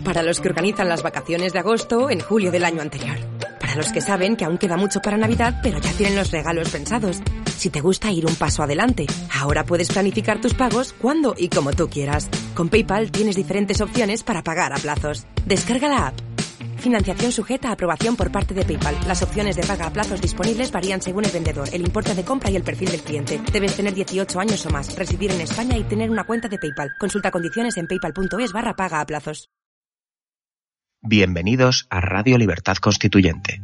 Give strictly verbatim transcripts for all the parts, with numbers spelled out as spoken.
Para los que organizan las vacaciones de agosto en julio del año anterior. Para los que saben que aún queda mucho para Navidad, pero ya tienen los regalos pensados. Si te gusta ir un paso adelante, ahora puedes planificar tus pagos cuando y como tú quieras. Con PayPal tienes diferentes opciones para pagar a plazos. Descarga la app. Financiación sujeta a aprobación por parte de PayPal. Las opciones de paga a plazos disponibles varían según el vendedor, el importe de compra y el perfil del cliente. Debes tener dieciocho años o más, residir en España y tener una cuenta de PayPal. Consulta condiciones en paypal.es barra paga a plazos. Bienvenidos a Radio Libertad Constituyente.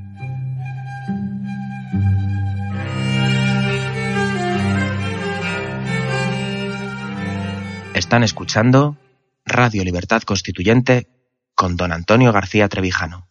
Están escuchando Radio Libertad Constituyente con don Antonio García Trevijano.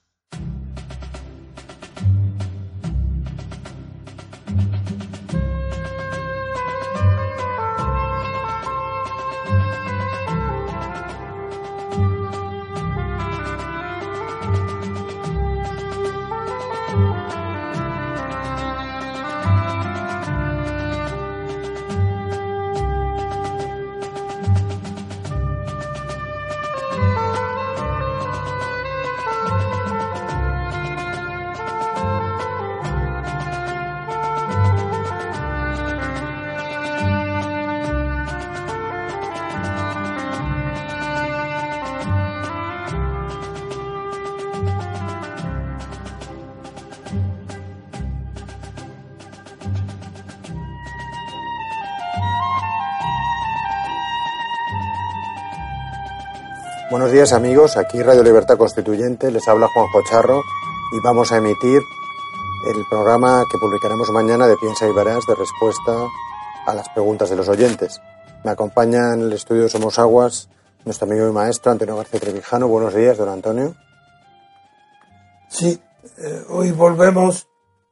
Buenos días amigos, aquí Radio Libertad Constituyente, les habla Juanjo Charro y vamos a emitir el programa que publicaremos mañana de Piensa y Verás de respuesta a las preguntas de los oyentes. Me acompaña en el estudio de Somos Aguas nuestro amigo y maestro Antonio García Trevijano. Buenos días, don Antonio. Sí, eh, hoy volvemos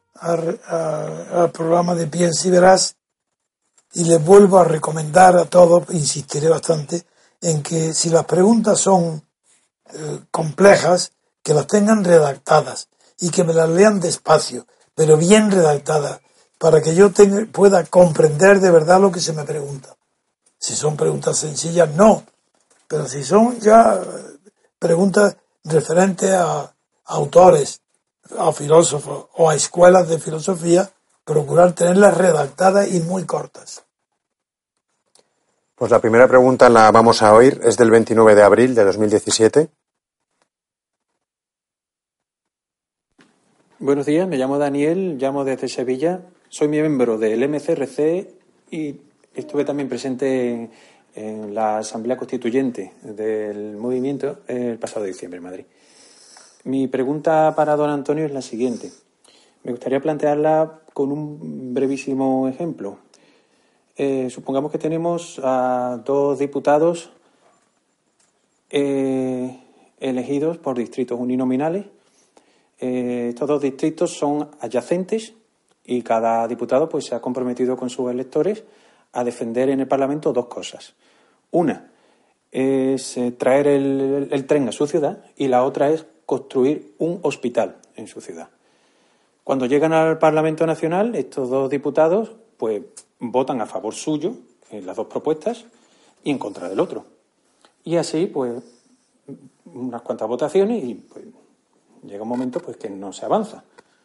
al programa de Piensa y Verás y les vuelvo a recomendar a todos, insistiré bastante, en que si las preguntas son eh, complejas, que las tengan redactadas y que me las lean despacio, pero bien redactadas, para que yo tenga, pueda comprender de verdad lo que se me pregunta. Si son preguntas sencillas, no, pero si son ya preguntas referentes a, a autores, a filósofos o a escuelas de filosofía, procurar tenerlas redactadas y muy cortas. Pues la primera pregunta la vamos a oír, es del veintinueve de abril de dos mil diecisiete. Buenos días, me llamo Daniel, llamo desde Sevilla, soy miembro del M C R C y estuve también presente en, en la Asamblea Constituyente del movimiento el pasado diciembre en Madrid. Mi pregunta para don Antonio es la siguiente. Me gustaría plantearla con un brevísimo ejemplo. Eh, supongamos que tenemos a dos diputados eh, elegidos por distritos uninominales. Eh, estos dos distritos son adyacentes y cada diputado pues, se ha comprometido con sus electores a defender en el Parlamento dos cosas. Una es eh, traer el, el, el tren a su ciudad y la otra es construir un hospital en su ciudad. Cuando llegan al Parlamento Nacional, estos dos diputados pues votan a favor suyo en las dos propuestas y en contra del otro. Y así, pues, unas cuantas votaciones y pues llega un momento pues que no se avanza.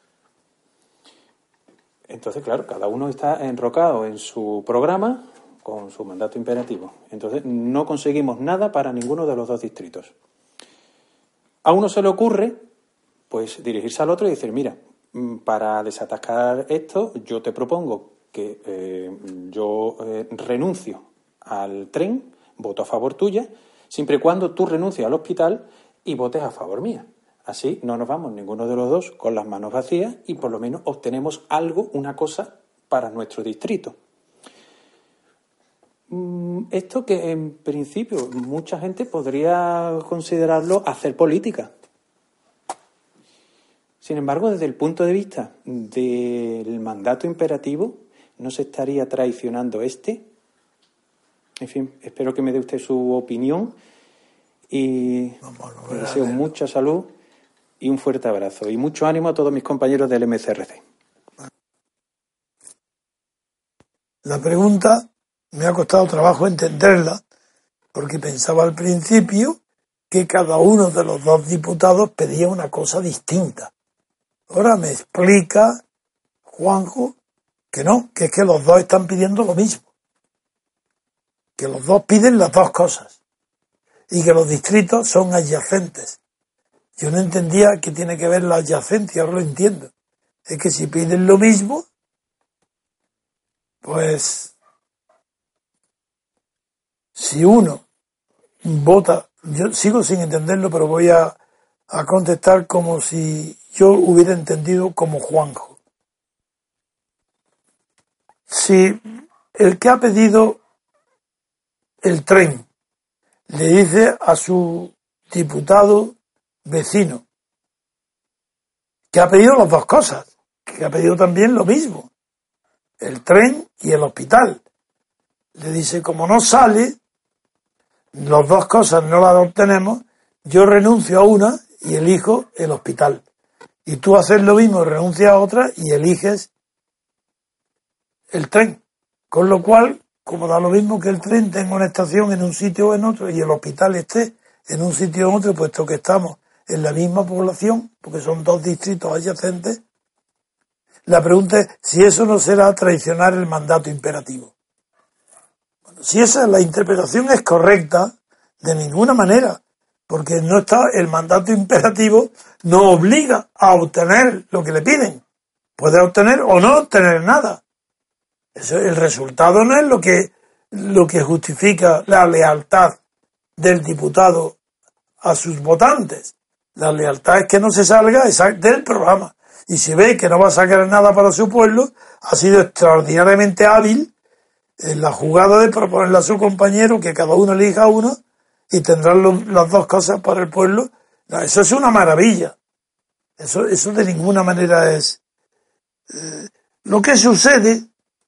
Entonces, claro, cada uno está enrocado en su programa con su mandato imperativo. Entonces, no conseguimos nada para ninguno de los dos distritos. A uno se le ocurre, pues, dirigirse al otro y decir, mira, para desatascar esto, yo te propongo que eh, yo eh, renuncio al tren, voto a favor tuya, siempre y cuando tú renuncies al hospital y votes a favor mía. Así no nos vamos ninguno de los dos con las manos vacías y por lo menos obtenemos algo, una cosa, para nuestro distrito. Esto que en principio mucha gente podría considerarlo hacer política. Sin embargo, desde el punto de vista del mandato imperativo, ¿no se estaría traicionando este? En fin, espero que me dé usted su opinión y le deseo mucha salud y un fuerte abrazo. Y mucho ánimo a todos mis compañeros del M C R C. La pregunta me ha costado trabajo entenderla porque pensaba al principio que cada uno de los dos diputados pedía una cosa distinta. Ahora me explica Juanjo que no, que es que los dos están pidiendo lo mismo, que los dos piden las dos cosas y que los distritos son adyacentes. Yo no entendía qué tiene que ver la adyacencia, ahora lo entiendo. Es que si piden lo mismo, pues si uno vota, yo sigo sin entenderlo, pero voy a, a contestar como si yo hubiera entendido como Juanjo. Si el que ha pedido el tren le dice a su diputado vecino que ha pedido las dos cosas, que ha pedido también lo mismo, el tren y el hospital, le dice, como no sale, las dos cosas no las obtenemos, yo renuncio a una y elijo el hospital. Y tú haces lo mismo, renuncias a otra y eliges el tren. Con lo cual, como da lo mismo que el tren tenga una estación en un sitio o en otro y el hospital esté en un sitio o en otro, puesto que estamos en la misma población, porque son dos distritos adyacentes, la pregunta es si eso no será traicionar el mandato imperativo. Bueno, si esa es la interpretación es correcta, de ninguna manera, porque no está el mandato imperativo, no obliga a obtener lo que le piden. Puede obtener o no obtener nada. Eso, el resultado no es lo que, lo que justifica la lealtad del diputado a sus votantes. La lealtad es que no se salga del programa. Y si ve que no va a sacar nada para su pueblo, ha sido extraordinariamente hábil en la jugada de proponerle a su compañero que cada uno elija uno y tendrán lo, las dos cosas para el pueblo. No, eso es una maravilla. Eso, eso de ninguna manera es... Eh, lo que sucede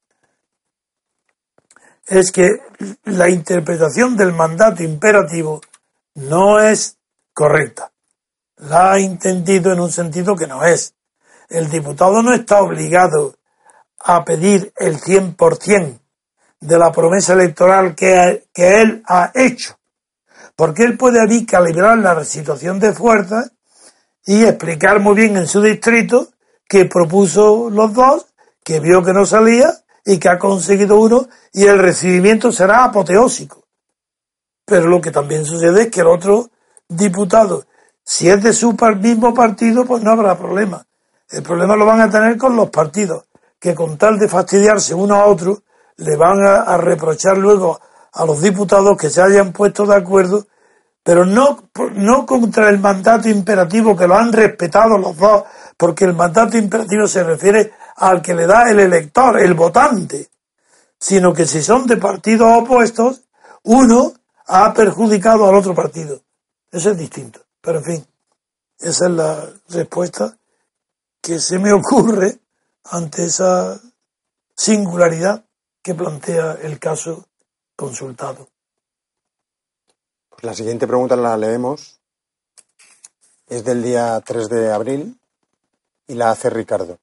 es que la interpretación del mandato imperativo no es correcta. La ha entendido en un sentido que no es. El diputado no está obligado a pedir el cien por ciento de la promesa electoral que, que él ha hecho, porque él puede ahí calibrar la situación de fuerza y explicar muy bien en su distrito que propuso los dos, que vio que no salía y que ha conseguido uno, y el recibimiento será apoteósico. Pero lo que también sucede es que el otro diputado, si es de su mismo partido, pues no habrá problema. El problema lo van a tener con los partidos, que con tal de fastidiarse uno a otro, le van a, a reprochar luego a los diputados que se hayan puesto de acuerdo, pero no, no contra el mandato imperativo, que lo han respetado los dos, porque el mandato imperativo se refiere al que le da el elector, el votante, sino que si son de partidos opuestos, uno ha perjudicado al otro partido. Eso es distinto. Pero en fin, esa es la respuesta que se me ocurre ante esa singularidad que plantea el caso consultado. Pues la siguiente pregunta la leemos. Es del día tres de abril y la hace Ricardo.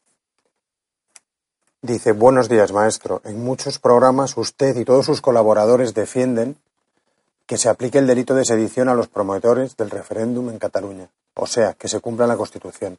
Dice, buenos días, maestro. En muchos programas usted y todos sus colaboradores defienden que se aplique el delito de sedición a los promotores del referéndum en Cataluña. O sea, que se cumpla la Constitución.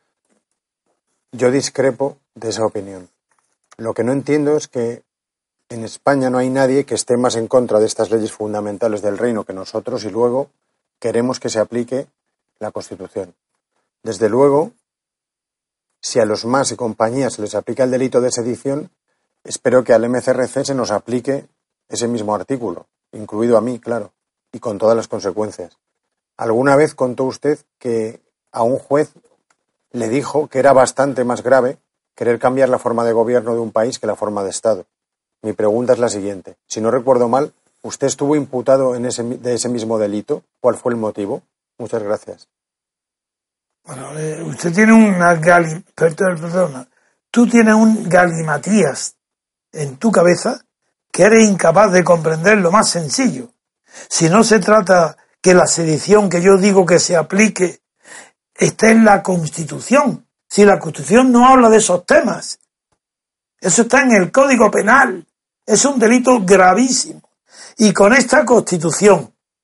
Yo discrepo de esa opinión. Lo que no entiendo es que en España no hay nadie que esté más en contra de estas leyes fundamentales del reino que nosotros y luego queremos que se aplique la Constitución. Desde luego, si a los más y compañías se les aplica el delito de sedición, espero que al M C R C se nos aplique ese mismo artículo, incluido a mí, claro, y con todas las consecuencias. ¿Alguna vez contó usted que a un juez le dijo que era bastante más grave querer cambiar la forma de gobierno de un país que la forma de Estado? Mi pregunta es la siguiente. Si no recuerdo mal, ¿usted estuvo imputado en ese, de ese mismo delito? ¿Cuál fue el motivo? Muchas gracias. Bueno, eh, usted tiene una gali... Perdona, perdona. Tú tienes un galimatías en tu cabeza que eres incapaz de comprender lo más sencillo. Si no se trata que la sedición que yo digo que se aplique esté en la Constitución. Si la Constitución no habla de esos temas. Eso está en el Código Penal. Es un delito gravísimo. Y con esta Constitución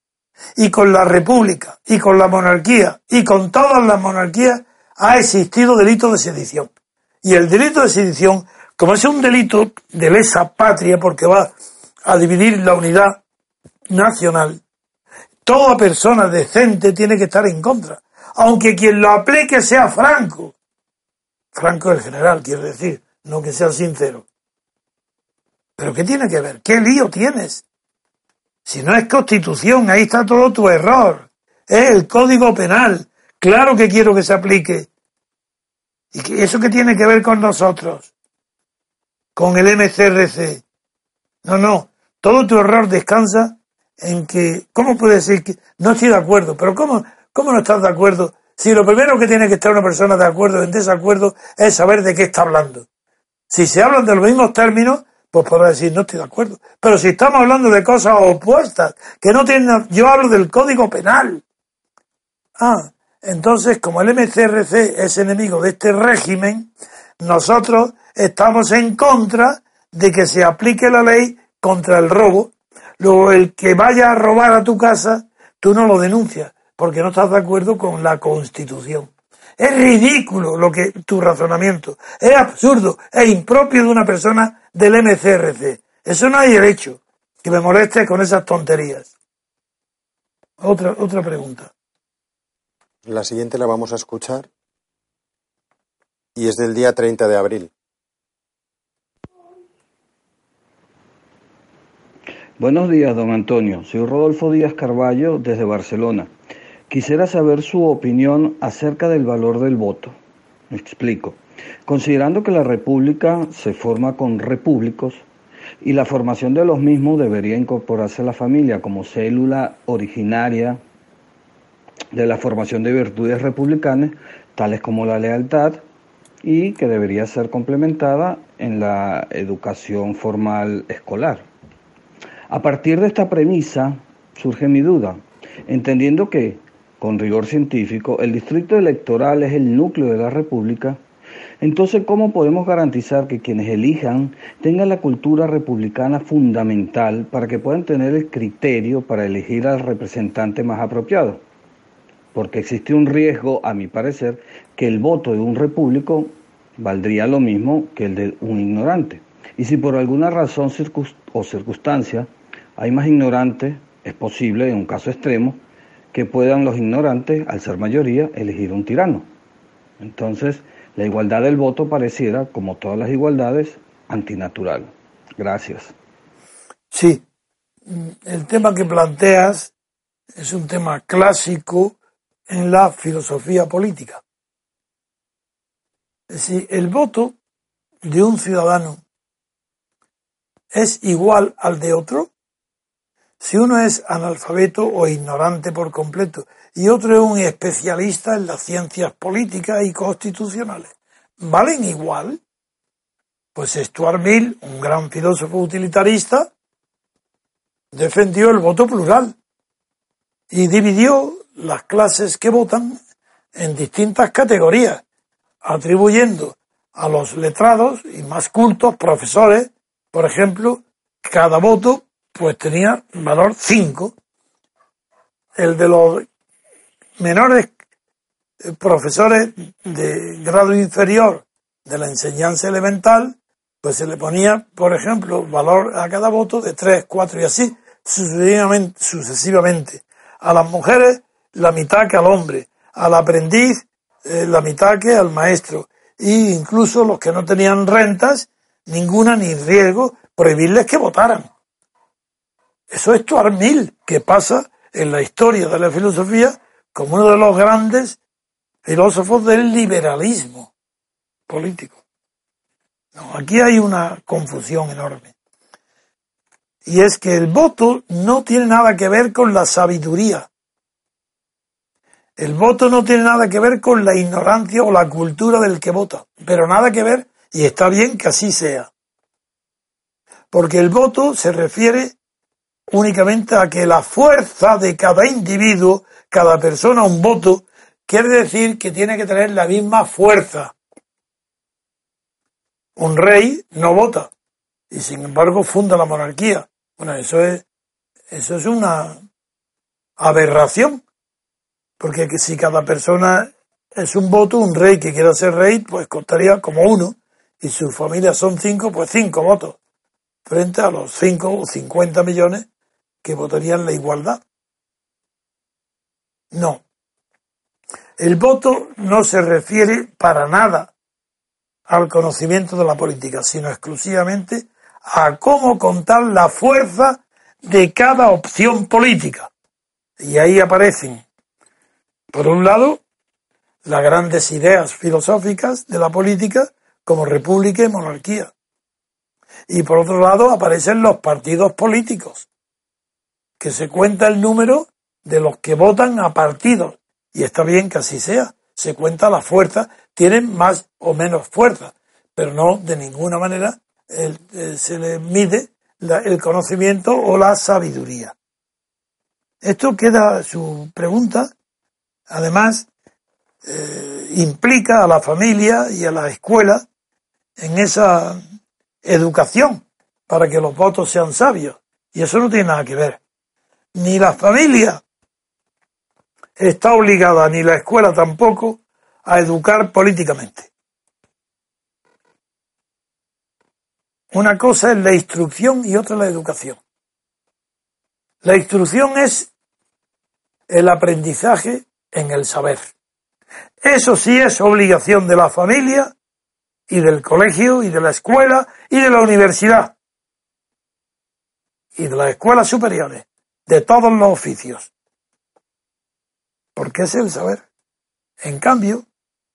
y con la república, y con la monarquía, y con todas las monarquías, ha existido delito de sedición. Y el delito de sedición, como es un delito de lesa patria, porque va a dividir la unidad nacional, toda persona decente tiene que estar en contra, aunque quien lo aplique sea Franco. Franco el general, quiero decir, no que sea sincero. ¿Pero qué tiene que ver? ¿Qué lío tienes? Si no es Constitución, ahí está todo tu error. Es el Código Penal. Claro que quiero que se aplique. ¿Y que eso qué tiene que ver con nosotros? Con el M C R C. No, no. Todo tu error descansa en que... ¿Cómo puede decir que no estoy de acuerdo? Pero ¿cómo, cómo no estás de acuerdo? Si lo primero que tiene que estar una persona de acuerdo o en desacuerdo es saber de qué está hablando. Si se hablan de los mismos términos, pues podrá decir no estoy de acuerdo. Pero si estamos hablando de cosas opuestas, que no tienen... Yo hablo del Código Penal. Ah, entonces como el M C R C es enemigo de este régimen, nosotros estamos en contra de que se aplique la ley contra el robo. Luego el que vaya a robar a tu casa, tú no lo denuncias, porque no estás de acuerdo con la Constitución. Es ridículo lo que tu razonamiento. Es absurdo, es impropio de una persona del M C R C. Eso no hay derecho que me molestes con esas tonterías. Otra, otra pregunta. La siguiente la vamos a escuchar y es del día treinta de abril. Buenos días, don Antonio. Soy Rodolfo Díaz Carballo desde Barcelona. Quisiera saber su opinión acerca del valor del voto. Me explico. Considerando que la república se forma con repúblicos y la formación de los mismos debería incorporarse a la familia como célula originaria de la formación de virtudes republicanas, tales como la lealtad, y que debería ser complementada en la educación formal escolar. A partir de esta premisa surge mi duda, entendiendo que, con rigor científico, el distrito electoral es el núcleo de la república. Entonces, ¿cómo podemos garantizar que quienes elijan tengan la cultura republicana fundamental para que puedan tener el criterio para elegir al representante más apropiado? Porque existe un riesgo, a mi parecer, que el voto de un repúblico valdría lo mismo que el de un ignorante. Y si por alguna razón o circunstancia hay más ignorantes, es posible, en un caso extremo, que puedan los ignorantes, al ser mayoría, elegir un tirano. Entonces, la igualdad del voto pareciera, como todas las igualdades, antinatural. Gracias. Sí, el tema que planteas es un tema clásico en la filosofía política. Es decir, el voto de un ciudadano es igual al de otro si uno es analfabeto o ignorante por completo y otro es un especialista en las ciencias políticas y constitucionales. ¿Valen igual? Pues Stuart Mill, un gran filósofo utilitarista, defendió el voto plural y dividió las clases que votan en distintas categorías, atribuyendo a los letrados y más cultos, profesores, por ejemplo, cada voto pues tenía valor cinco. El de los menores profesores de grado inferior de la enseñanza elemental, pues se le ponía, por ejemplo, valor a cada voto de tres, cuatro y así sucesivamente. sucesivamente. A las mujeres la mitad que al hombre, al aprendiz eh, la mitad que al maestro, e incluso los que no tenían rentas, ninguna ni riesgo, prohibirles que votaran. Eso es Stuart Mill, que pasa en la historia de la filosofía como uno de los grandes filósofos del liberalismo político. No, aquí hay una confusión enorme. Y es que el voto no tiene nada que ver con la sabiduría. El voto no tiene nada que ver con la ignorancia o la cultura del que vota, pero nada que ver, y está bien que así sea. Porque el voto se refiere únicamente a que la fuerza de cada individuo, cada persona un voto, quiere decir que tiene que tener la misma fuerza. Un rey no vota y sin embargo funda la monarquía. Bueno, eso es eso es una aberración, porque que si cada persona es un voto, un rey que quiera ser rey, pues costaría como uno, y su familia son cinco, pues cinco votos, frente a los cinco o cincuenta millones que votarían la igualdad. No. El voto no se refiere para nada al conocimiento de la política, sino exclusivamente a cómo contar la fuerza de cada opción política. Y ahí aparecen, por un lado, las grandes ideas filosóficas de la política, como república y monarquía. Y por otro lado aparecen los partidos políticos, que se cuenta el número de los que votan a partidos. Y está bien que así sea, se cuenta la fuerza, tienen más o menos fuerza, pero no de ninguna manera el, el, se le mide la, el conocimiento o la sabiduría. Esto queda su pregunta, además eh, implica a la familia y a la escuela en esa educación para que los votos sean sabios, y eso no tiene nada que ver. Ni la familia está obligada, ni la escuela tampoco, a educar políticamente. Una cosa es la instrucción y otra la educación. La instrucción es el aprendizaje en el saber. Eso sí es obligación de la familia y del colegio y de la escuela y de la universidad y de las escuelas superiores, de todos los oficios. Porque es el saber. En cambio,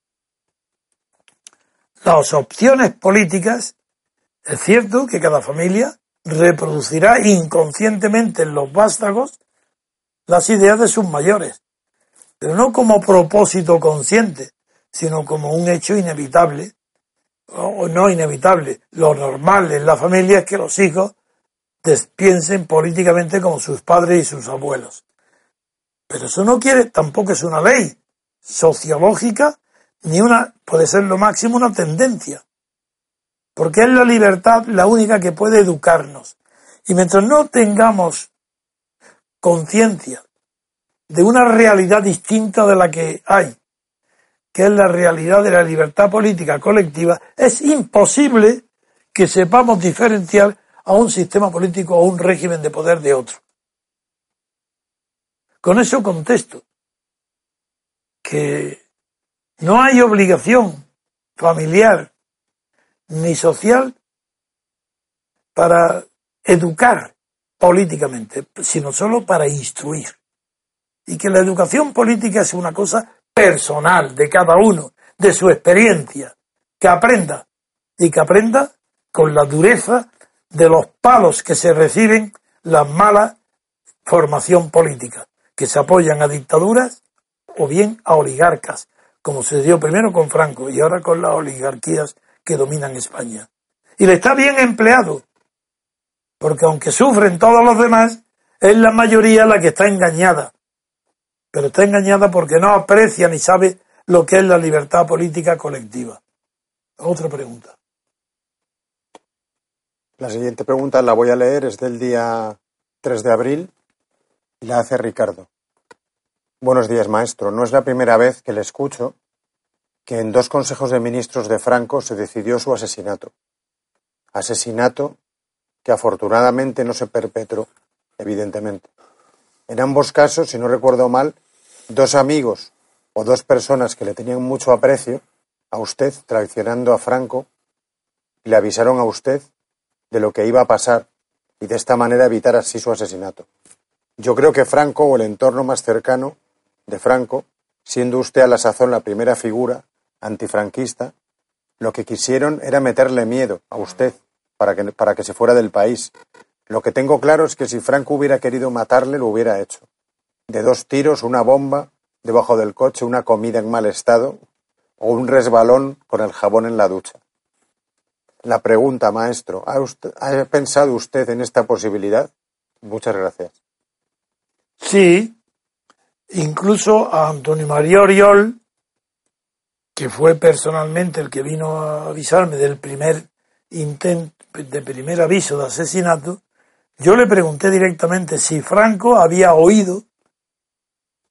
las opciones políticas, es cierto que cada familia reproducirá inconscientemente en los vástagos las ideas de sus mayores, pero no como propósito consciente, sino como un hecho inevitable, o no inevitable. Lo normal en la familia es que los hijos piensen políticamente como sus padres y sus abuelos. Pero eso no quiere, tampoco es una ley sociológica, ni una, puede ser lo máximo una tendencia. Porque es la libertad la única que puede educarnos. Y mientras no tengamos conciencia de una realidad distinta de la que hay, que es la realidad de la libertad política colectiva, es imposible que sepamos diferenciar a un sistema político o un régimen de poder de otro. Con eso contesto que no hay obligación familiar ni social para educar políticamente, sino solo para instruir. Y que la educación política es una cosa personal de cada uno, de su experiencia, que aprenda, y que aprenda con la dureza de los palos que se reciben la mala formación política, que se apoyan a dictaduras o bien a oligarcas, como se dio primero con Franco y ahora con las oligarquías que dominan España. Y le está bien empleado, porque aunque sufren todos los demás, es la mayoría la que está engañada. Pero está engañada porque no aprecia ni sabe lo que es la libertad política colectiva. Otra pregunta. La siguiente pregunta la voy a leer, es del día tres de abril y la hace Ricardo. Buenos días, maestro. No es la primera vez que le escucho que en dos consejos de ministros de Franco se decidió su asesinato. Asesinato que afortunadamente no se perpetró, evidentemente. En ambos casos, si no recuerdo mal, dos amigos o dos personas que le tenían mucho aprecio a usted, traicionando a Franco, le avisaron a usted de lo que iba a pasar y de esta manera evitar así su asesinato. Yo creo que Franco, o el entorno más cercano de Franco, siendo usted a la sazón la primera figura antifranquista, lo que quisieron era meterle miedo a usted para que, para que se fuera del país. Lo que tengo claro es que si Franco hubiera querido matarle, lo hubiera hecho. De dos tiros, una bomba debajo del coche, una comida en mal estado o un resbalón con el jabón en la ducha. La pregunta, maestro, ¿ha, usted, ¿ha pensado usted en esta posibilidad? Muchas gracias. Sí, incluso a Antonio María Oriol, que fue personalmente el que vino a avisarme del primer intento, de primer aviso de asesinato, yo le pregunté directamente si Franco había oído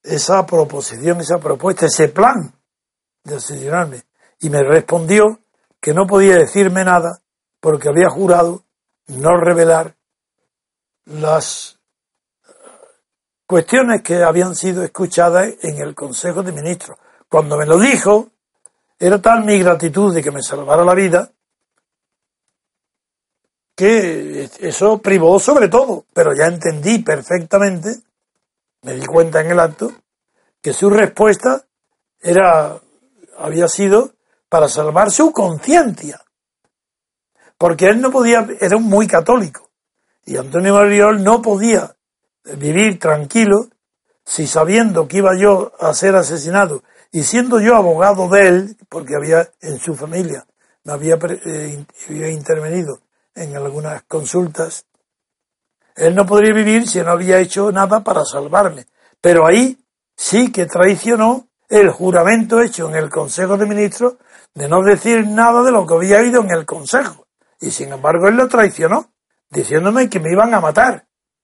esa proposición, esa propuesta, ese plan de asesinarme. Y me respondió que no podía decirme nada porque había jurado no revelar las cuestiones que habían sido escuchadas en el Consejo de Ministros. Cuando me lo dijo, era tal mi gratitud de que me salvara la vida, que eso privó sobre todo, pero ya entendí perfectamente, me di cuenta en el acto, que su respuesta era, había sido para salvar su conciencia, porque él no podía, era un muy católico, y Antonio Mariol no podía vivir tranquilo si sabiendo que iba yo a ser asesinado y siendo yo abogado de él, porque había en su familia, me había, eh, había intervenido en algunas consultas, él no podría vivir si no había hecho nada para salvarme. Pero ahí sí que traicionó el juramento hecho en el Consejo de Ministros de no decir nada de lo que había oído en el Consejo. Y sin embargo él lo traicionó, diciéndome que me iban a matar.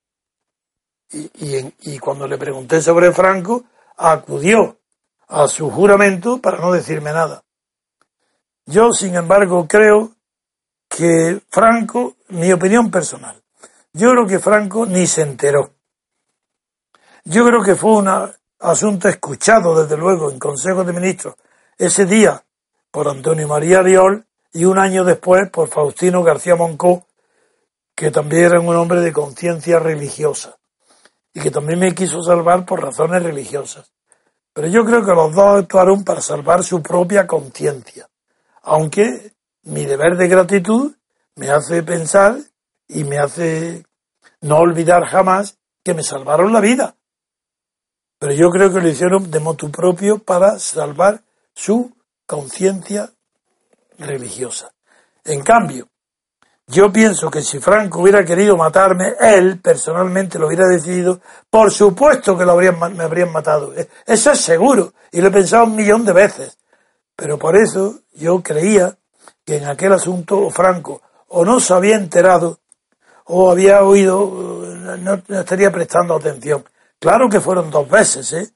Y, y, en, y cuando le pregunté sobre Franco, acudió a su juramento para no decirme nada. Yo, sin embargo, creo que Franco, mi opinión personal, yo creo que Franco ni se enteró. Yo creo que fue un asunto escuchado, desde luego, en Consejo de Ministros, ese día por Antonio María Oriol y un año después por Faustino García Moncó, que también era un hombre de conciencia religiosa y que también me quiso salvar por razones religiosas. Pero yo creo que los dos actuaron para salvar su propia conciencia, aunque mi deber de gratitud me hace pensar y me hace no olvidar jamás que me salvaron la vida. Pero yo creo que lo hicieron de motu propio para salvar su conciencia religiosa. En cambio, yo pienso que si Franco hubiera querido matarme, él personalmente lo hubiera decidido, por supuesto que lo habrían, me habrían matado. Eso es seguro, y lo he pensado un millón de veces. Pero por eso yo creía que en aquel asunto Franco o no se había enterado o había oído, no, no estaría prestando atención. Claro que fueron dos veces, ¿eh?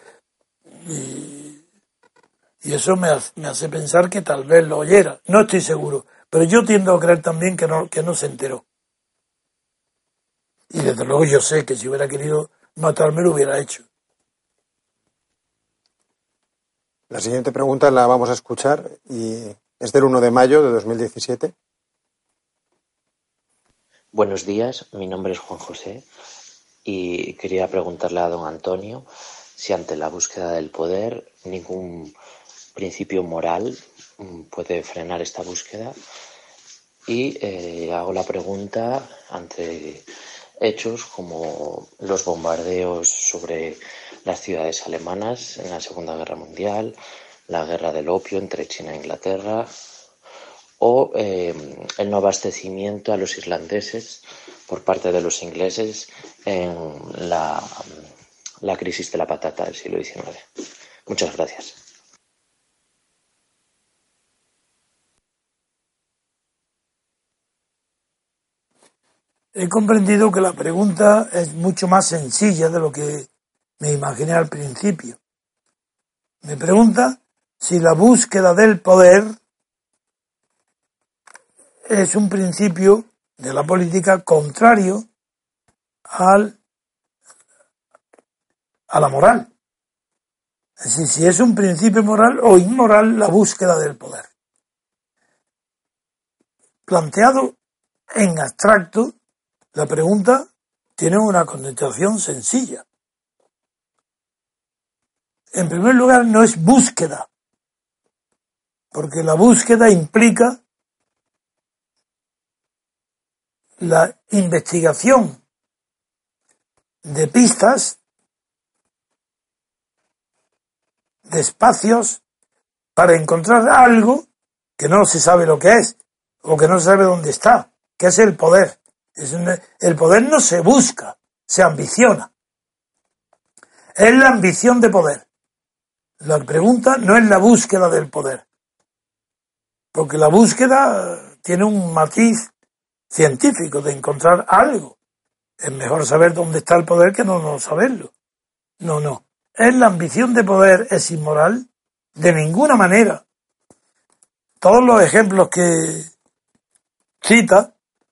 Y, y eso me hace, me hace pensar que tal vez lo oyera. No estoy seguro, pero yo tiendo a creer también que no, que no se enteró. Y desde luego yo sé que si hubiera querido matarme lo hubiera hecho. La siguiente pregunta la vamos a escuchar y es del uno de mayo de dos mil diecisiete. Buenos días, mi nombre es Juan José y quería preguntarle a don Antonio si ante la búsqueda del poder ningún principio moral puede frenar esta búsqueda y eh, hago la pregunta ante hechos como los bombardeos sobre las ciudades alemanas en la Segunda Guerra Mundial, la guerra del opio entre China e Inglaterra o eh, el no abastecimiento a los irlandeses por parte de los ingleses en la, la crisis de la patata del siglo diecinueve. Muchas gracias. He comprendido que la pregunta es mucho más sencilla de lo que me imaginé al principio. Me pregunta si la búsqueda del poder es un principio de la política contrario al, a la moral. Es decir, si es un principio moral o inmoral la búsqueda del poder. Planteado en abstracto, la pregunta tiene una connotación sencilla. En primer lugar, no es búsqueda, porque la búsqueda implica la investigación de pistas, de espacios, para encontrar algo que no se sabe lo que es, o que no se sabe dónde está, que es el poder. Es un, el poder no se busca, se ambiciona. Es la ambición de poder. La pregunta no es la búsqueda del poder, porque la búsqueda tiene un matiz científico de encontrar algo. Es mejor saber dónde está el poder que no, no saberlo. No, no. ¿Es la ambición de poder es inmoral? De ninguna manera. Todos los ejemplos que cita,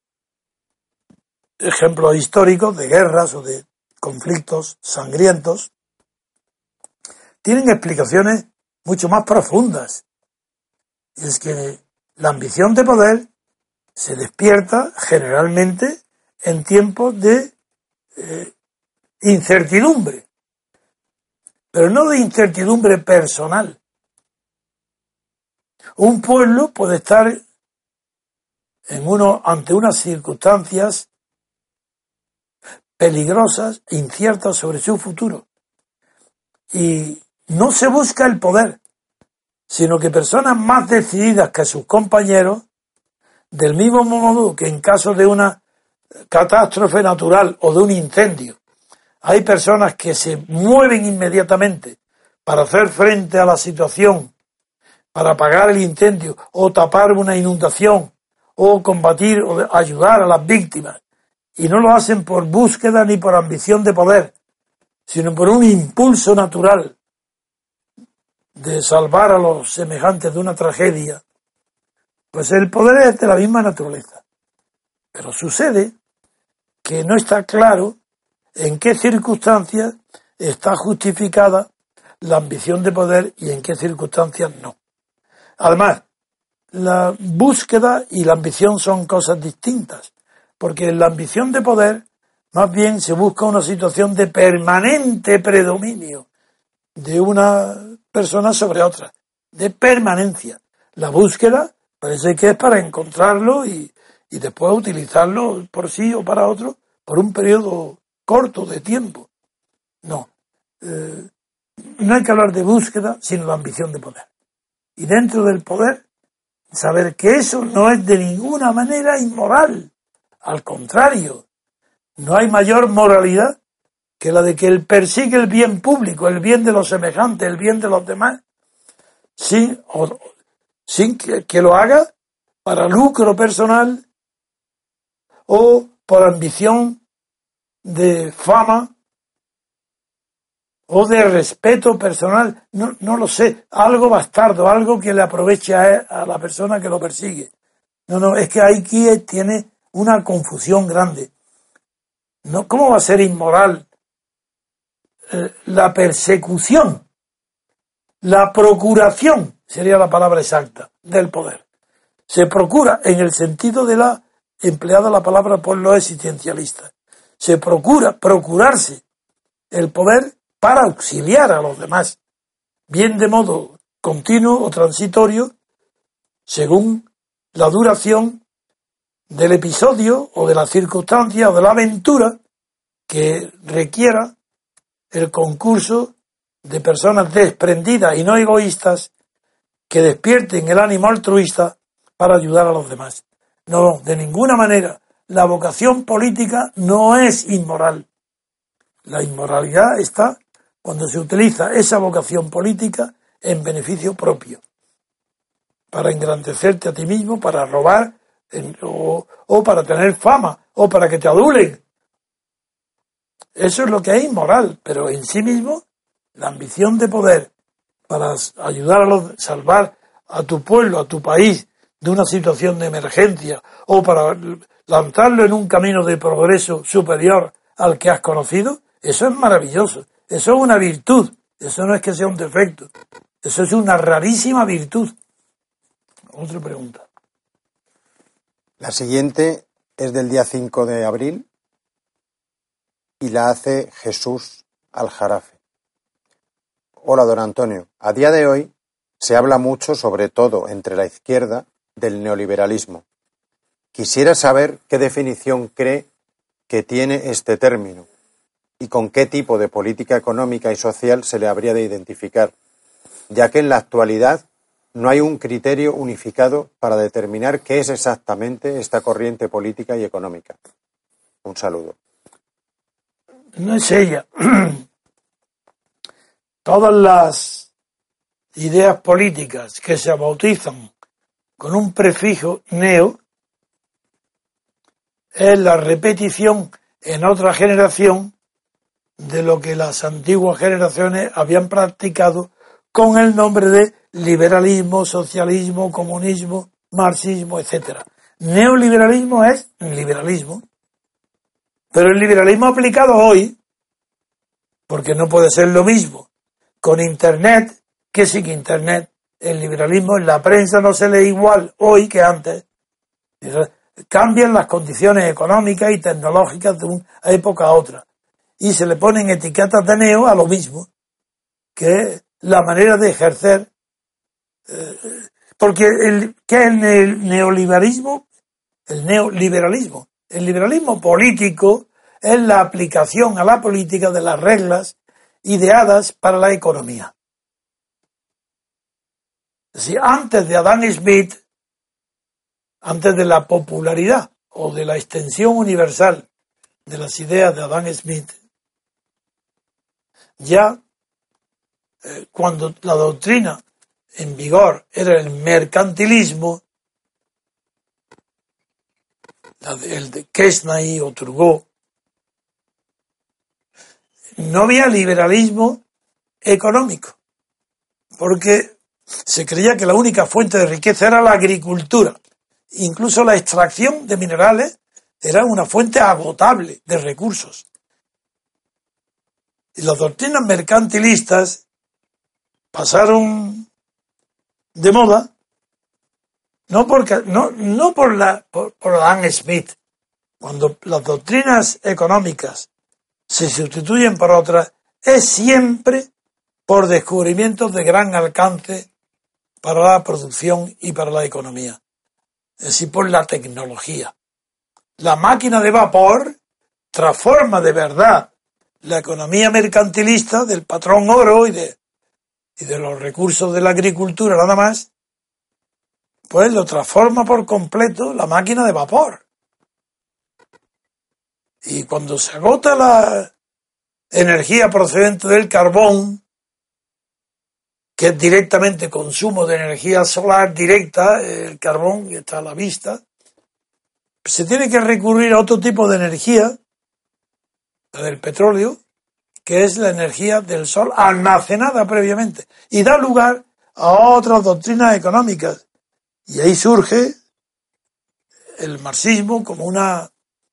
ejemplos históricos de guerras o de conflictos sangrientos, tienen explicaciones mucho más profundas. Y es que la ambición de poder se despierta generalmente en tiempos de eh, incertidumbre, pero no de incertidumbre personal. Un pueblo puede estar en uno, ante unas circunstancias peligrosas e inciertas sobre su futuro. Y no se busca el poder, sino que personas más decididas que sus compañeros, del mismo modo que en caso de una catástrofe natural o de un incendio, hay personas que se mueven inmediatamente para hacer frente a la situación, para apagar el incendio o tapar una inundación o combatir o ayudar a las víctimas, y no lo hacen por búsqueda ni por ambición de poder, sino por un impulso natural de salvar a los semejantes de una tragedia. Pues el poder es de la misma naturaleza. Pero sucede que no está claro en qué circunstancias está justificada la ambición de poder y en qué circunstancias no. Además, la búsqueda y la ambición son cosas distintas, porque en la ambición de poder más bien se busca una situación de permanente predominio de una persona sobre otra, de permanencia. La búsqueda parece que es para encontrarlo y, y después utilizarlo por sí o para otro por un periodo corto de tiempo. No, eh, no hay que hablar de búsqueda, sino de ambición de poder. Y dentro del poder, saber que eso no es de ninguna manera inmoral. Al contrario, no hay mayor moralidad que la de que él persigue el bien público, el bien de los semejantes, el bien de los demás, sin, o, sin que, que lo haga para lucro personal o por ambición de fama o de respeto personal, no, no lo sé, algo bastardo, algo que le aproveche a, a la persona que lo persigue. No, no, es que aquí tiene una confusión grande. No, ¿cómo va a ser inmoral eh, la persecución, la procuración, sería la palabra exacta, del poder? Se procura en el sentido de la empleada la palabra por los existencialistas. Se procura, procurarse el poder para auxiliar a los demás, bien de modo continuo o transitorio, según la duración del episodio o de la circunstancia o de la aventura que requiera el concurso de personas desprendidas y no egoístas que despierten el ánimo altruista para ayudar a los demás. No, de ninguna manera. La vocación política no es inmoral. La inmoralidad está cuando se utiliza esa vocación política en beneficio propio, para engrandecerte a ti mismo, para robar en, o, o para tener fama, o para que te adulen. Eso es lo que es inmoral, pero en sí mismo la ambición de poder para ayudar a los, salvar a tu pueblo, a tu país de una situación de emergencia, o para lanzarlo en un camino de progreso superior al que has conocido, eso es maravilloso. Eso es una virtud, eso no es que sea un defecto, eso es una rarísima virtud. Otra pregunta. La siguiente es del día cinco de abril y la hace Jesús Aljarafe. Hola, don Antonio. A día de hoy se habla mucho, sobre todo entre la izquierda, del neoliberalismo. Quisiera saber qué definición cree que tiene este término y con qué tipo de política económica y social se le habría de identificar, ya que en la actualidad no hay un criterio unificado para determinar qué es exactamente esta corriente política y económica. Un saludo. No es ella. Todas las ideas políticas que se bautizan con un prefijo neo es la repetición en otra generación de lo que las antiguas generaciones habían practicado con el nombre de liberalismo, socialismo, comunismo, marxismo, etcétera. Neoliberalismo es liberalismo, pero el liberalismo aplicado hoy, porque no puede ser lo mismo con Internet que sin Internet. El liberalismo en la prensa no se lee igual hoy que antes. Cambian las condiciones económicas y tecnológicas de una época a otra y se le ponen etiquetas de neo a lo mismo, que es la manera de ejercer. Eh, porque el, ¿qué es el neoliberalismo? El neoliberalismo. El liberalismo político es la aplicación a la política de las reglas ideadas para la economía. Es decir, antes de Adam Smith, antes de la popularidad o de la extensión universal de las ideas de Adam Smith, ya eh, cuando la doctrina en vigor era el mercantilismo, la de, el de Quesnay o Turgot, no había liberalismo económico, porque se creía que la única fuente de riqueza era la agricultura. Incluso la extracción de minerales era una fuente agotable de recursos. Y las doctrinas mercantilistas pasaron de moda no porque no no por la por, por Adam Smith. Cuando las doctrinas económicas se sustituyen por otras, es siempre por descubrimientos de gran alcance para la producción y para la economía. Es decir, por la tecnología. La máquina de vapor transforma de verdad la economía mercantilista del patrón oro y de, y de los recursos de la agricultura nada más, pues lo transforma por completo la máquina de vapor. Y cuando se agota la energía procedente del carbón, que es directamente consumo de energía solar directa, el carbón que está a la vista, se tiene que recurrir a otro tipo de energía, la del petróleo, que es la energía del sol almacenada previamente, y da lugar a otras doctrinas económicas. Y ahí surge el marxismo como una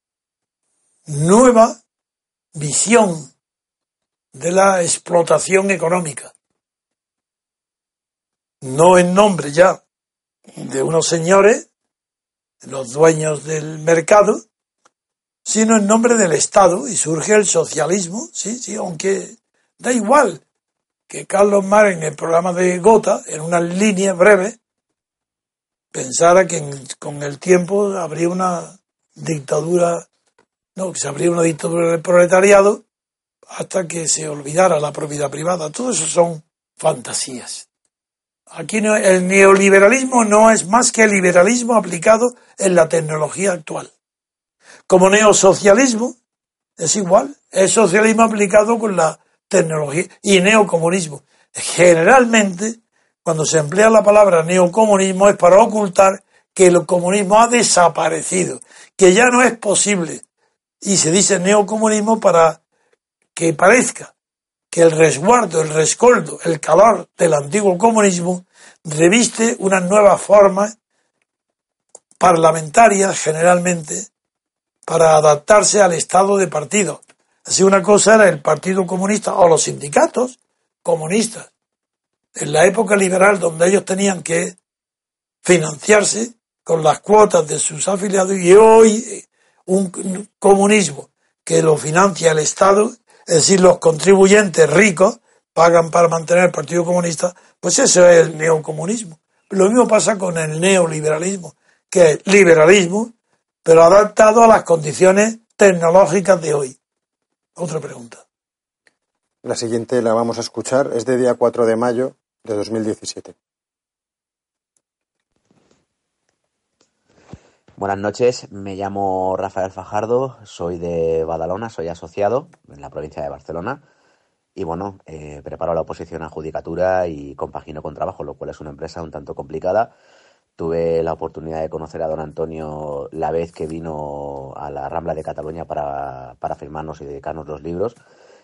nueva visión de la explotación económica. No en nombre ya de unos señores, los dueños del mercado, sino en nombre del Estado, y surge el socialismo, sí, sí, aunque da igual que Carlos Marx en el programa de Gotha, en unas líneas breves, pensara que en, con el tiempo habría una dictadura, no, que se habría una dictadura del proletariado hasta que se olvidara la propiedad privada. Todo eso son fantasías. Aquí no, el neoliberalismo no es más que el liberalismo aplicado en la tecnología actual. Como neosocialismo es igual, es socialismo aplicado con la tecnología, y neocomunismo. Generalmente, cuando se emplea la palabra neocomunismo es para ocultar que el comunismo ha desaparecido, que ya no es posible, y se dice neocomunismo para que parezca que el resguardo, el rescoldo, el calor del antiguo comunismo reviste unas nuevas formas parlamentarias generalmente para adaptarse al estado de partido. Así una cosa era el Partido Comunista o los sindicatos comunistas en la época liberal, donde ellos tenían que financiarse con las cuotas de sus afiliados, y hoy un comunismo que lo financia el Estado, es decir, los contribuyentes ricos pagan para mantener el Partido Comunista, pues eso es el neocomunismo. Lo mismo pasa con el neoliberalismo, que es liberalismo, pero adaptado a las condiciones tecnológicas de hoy. Otra pregunta. La siguiente la vamos a escuchar, es de día cuatro de mayo de dos mil diecisiete. Buenas noches, me llamo Rafael Fajardo, soy de Badalona, soy asociado en la provincia de Barcelona y bueno, eh, preparo la oposición a judicatura y compagino con trabajo, lo cual es una empresa un tanto complicada. Tuve la oportunidad de conocer a don Antonio la vez que vino a la Rambla de Cataluña para, para firmarnos y dedicarnos los libros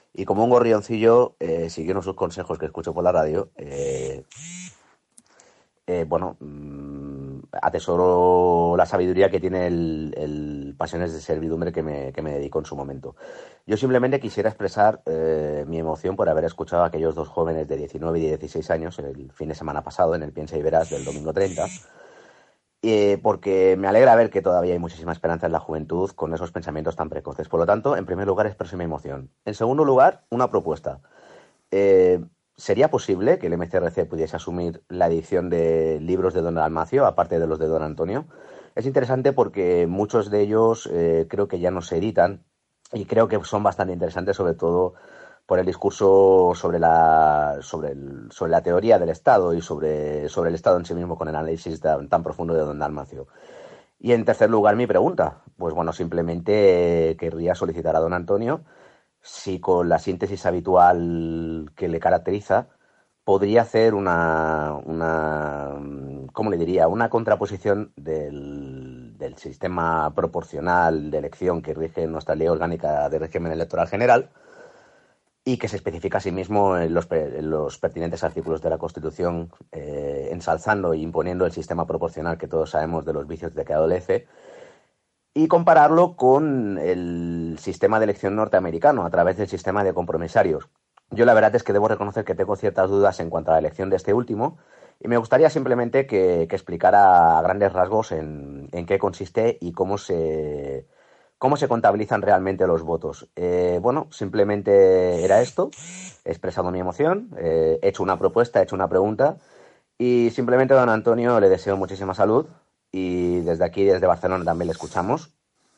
Y como un gorrioncillo, eh, siguiendo sus consejos que escucho por la radio, eh, eh, bueno, mmm, atesoro la sabiduría que tiene el, el Pasiones de Servidumbre que me, que me dedicó en su momento. Yo simplemente quisiera expresar eh, mi emoción por haber escuchado a aquellos dos jóvenes de diecinueve y dieciséis años el fin de semana pasado en el Piensa y Verás del domingo treinta, eh, porque me alegra ver que todavía hay muchísima esperanza en la juventud con esos pensamientos tan precoces. Por lo tanto, en primer lugar, expreso mi emoción. En segundo lugar, una propuesta. Eh, ¿Sería posible que el M C R C pudiese asumir la edición de libros de Don Dalmacio, aparte de los de Don Antonio? Es interesante porque muchos de ellos eh, creo que ya no se editan y creo que son bastante interesantes, sobre todo por el discurso sobre la, sobre el, sobre la teoría del Estado y sobre, sobre el Estado en sí mismo, con el análisis tan, tan profundo de Don Dalmacio. Y en tercer lugar, mi pregunta. Pues bueno, simplemente eh, querría solicitar a Don Antonio si con la síntesis habitual que le caracteriza podría hacer una, una ¿cómo le diría? Una contraposición del, del sistema proporcional de elección que rige nuestra ley orgánica de régimen electoral general y que se especifica a sí mismo en los, en los pertinentes artículos de la Constitución, eh, ensalzando e imponiendo el sistema proporcional que todos sabemos de los vicios de que adolece, y compararlo con el sistema de elección norteamericano a través del sistema de compromisarios. Yo la verdad es que debo reconocer que tengo ciertas dudas en cuanto a la elección de este último y me gustaría simplemente que, que explicara a grandes rasgos en, en qué consiste y cómo se, cómo se contabilizan realmente los votos. Eh, bueno, simplemente era esto, he expresado mi emoción, eh, he hecho una propuesta, he hecho una pregunta y simplemente a don Antonio le deseo muchísima salud. Y desde aquí, desde Barcelona, también le escuchamos.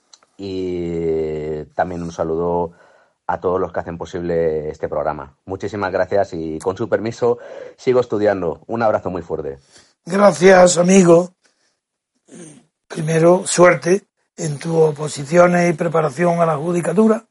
Y también un saludo a todos los que hacen posible este programa. Muchísimas gracias y, con su permiso, sigo estudiando. Un abrazo muy fuerte. Gracias, amigo. Primero, suerte en tus oposiciones y preparación a la judicatura.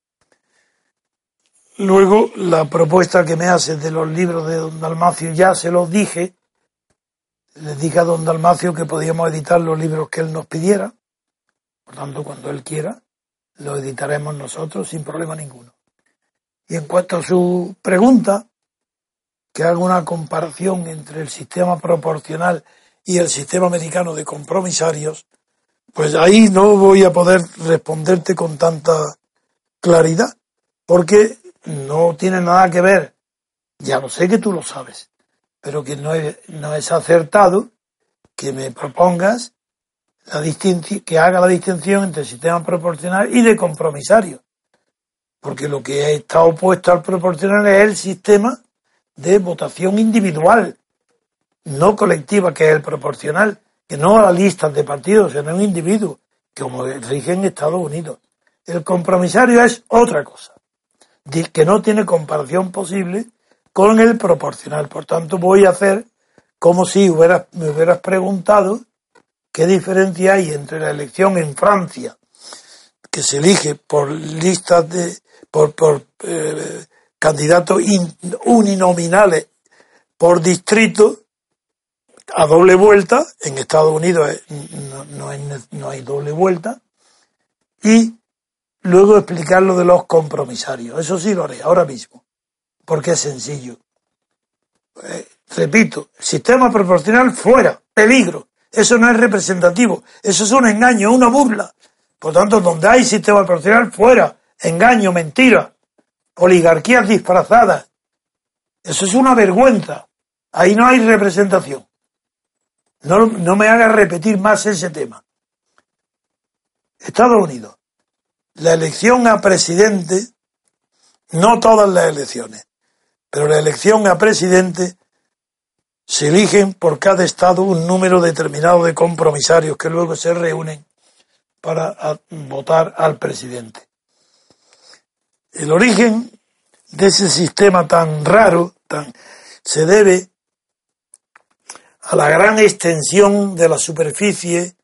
Luego, la propuesta que me haces de los libros de don Dalmacio ya se los dije. Les dije a don Dalmacio que podíamos editar los libros que él nos pidiera. Por tanto, cuando él quiera, lo editaremos nosotros sin problema ninguno. Y en cuanto a su pregunta, que haga una comparación entre el sistema proporcional y el sistema americano de compromisarios, pues ahí no voy a poder responderte con tanta claridad, porque no tiene nada que ver, ya lo sé que tú lo sabes, pero que no es, no es acertado que me propongas la distinción, que haga la distinción entre sistema proporcional y de compromisario, porque lo que está opuesto al proporcional es el sistema de votación individual, no colectiva, que es el proporcional, que no a las listas de partidos, sino a un individuo, como rige en Estados Unidos. El compromisario es otra cosa, que no tiene comparación posible con el proporcional. Por tanto, voy a hacer como si hubieras, me hubieras preguntado qué diferencia hay entre la elección en Francia, que se elige por listas de, por, por eh, candidatos in, uninominales por distrito a doble vuelta. En Estados Unidos no, no, hay, no hay doble vuelta, y luego explicar lo de los compromisarios. Eso sí lo haré ahora mismo, porque es sencillo. Eh, repito, sistema proporcional fuera, peligro. Eso no es representativo, eso es un engaño, una burla. Por tanto, donde hay sistema proporcional, fuera, engaño, mentira, oligarquías disfrazadas. Eso es una vergüenza. Ahí no hay representación. No, no me hagas repetir más ese tema. Estados Unidos. La elección a presidente, no todas las elecciones, pero la elección a presidente se eligen por cada estado un número determinado de compromisarios que luego se reúnen para a, votar al presidente. El origen de ese sistema tan raro tan, se debe a la gran extensión de la superficie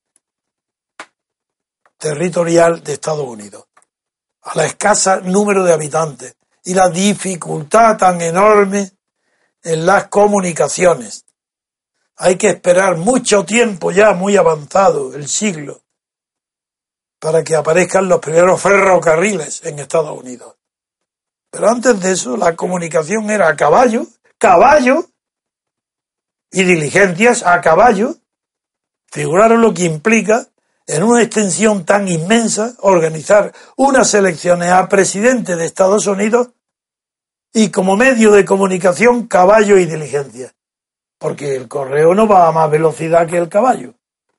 territorial de Estados Unidos, a la escasa número de habitantes y la dificultad tan enorme en las comunicaciones. Hay que esperar mucho tiempo, ya muy avanzado el siglo, para que aparezcan los primeros ferrocarriles en Estados Unidos. Pero antes de eso, la comunicación era a caballo, caballo, y diligencias a caballo. Figuraron lo que implica, en una extensión tan inmensa, organizar unas elecciones a presidente de Estados Unidos y como medio de comunicación caballo y diligencia. Porque el correo no va a más velocidad que el caballo.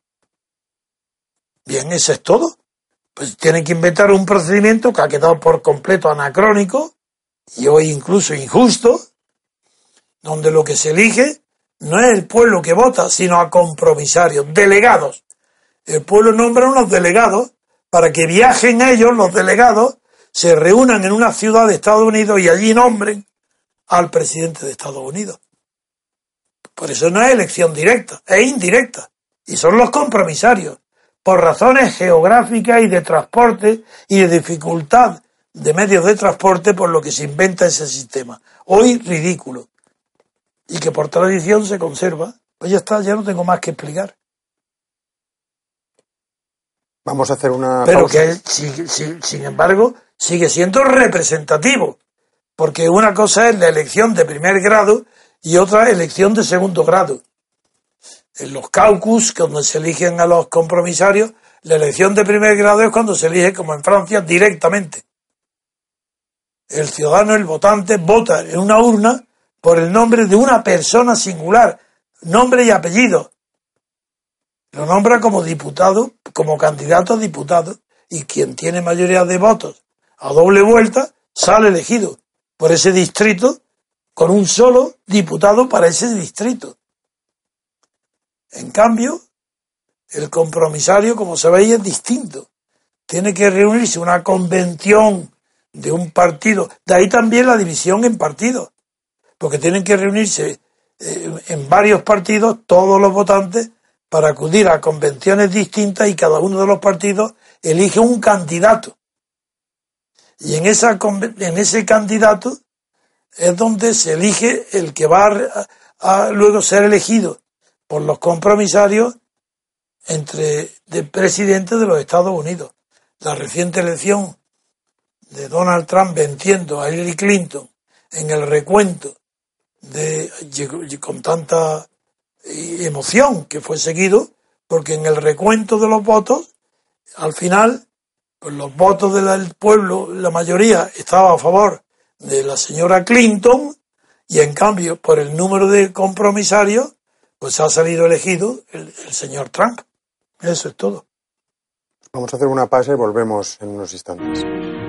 Bien, eso es todo. Pues tienen que inventar un procedimiento que ha quedado por completo anacrónico y hoy incluso injusto, donde lo que se elige no es el pueblo que vota, sino a compromisarios, delegados. El pueblo nombra unos delegados para que viajen ellos, los delegados, se reúnan en una ciudad de Estados Unidos y allí nombren al presidente de Estados Unidos. Por eso no es elección directa, es indirecta. Y son los compromisarios, por razones geográficas y de transporte y de dificultad de medios de transporte, por lo que se inventa ese sistema. Hoy ridículo. Y que por tradición se conserva. Pues ya está, ya no tengo más que explicar. Vamos a hacer una Pero pausa. que, si, si, sin embargo, sigue siendo representativo. Porque una cosa es la elección de primer grado y otra elección de segundo grado. En los caucus, donde se eligen a los compromisarios, la elección de primer grado es cuando se elige, como en Francia, directamente. El ciudadano, el votante, vota en una urna por el nombre de una persona singular, nombre y apellido. Lo nombra como diputado, como candidato a diputado, y quien tiene mayoría de votos a doble vuelta sale elegido por ese distrito con un solo diputado para ese distrito. En cambio, el compromisario, como sabéis, es distinto. Tiene que reunirse una convención de un partido. De ahí también la división en partidos. Porque tienen que reunirse eh, en varios partidos todos los votantes para acudir a convenciones distintas y cada uno de los partidos elige un candidato. Y en, esa, en ese candidato es donde se elige el que va a, a luego ser elegido por los compromisarios entre de presidente de los Estados Unidos. La reciente elección de Donald Trump venciendo a Hillary Clinton en el recuento de con tanta emoción que fue seguido, porque en el recuento de los votos, al final, pues los votos del pueblo, la mayoría estaba a favor de la señora Clinton, y en cambio, por el número de compromisarios, pues ha salido elegido el, el señor Trump. Eso es todo. Vamos a hacer una pausa y volvemos en unos instantes.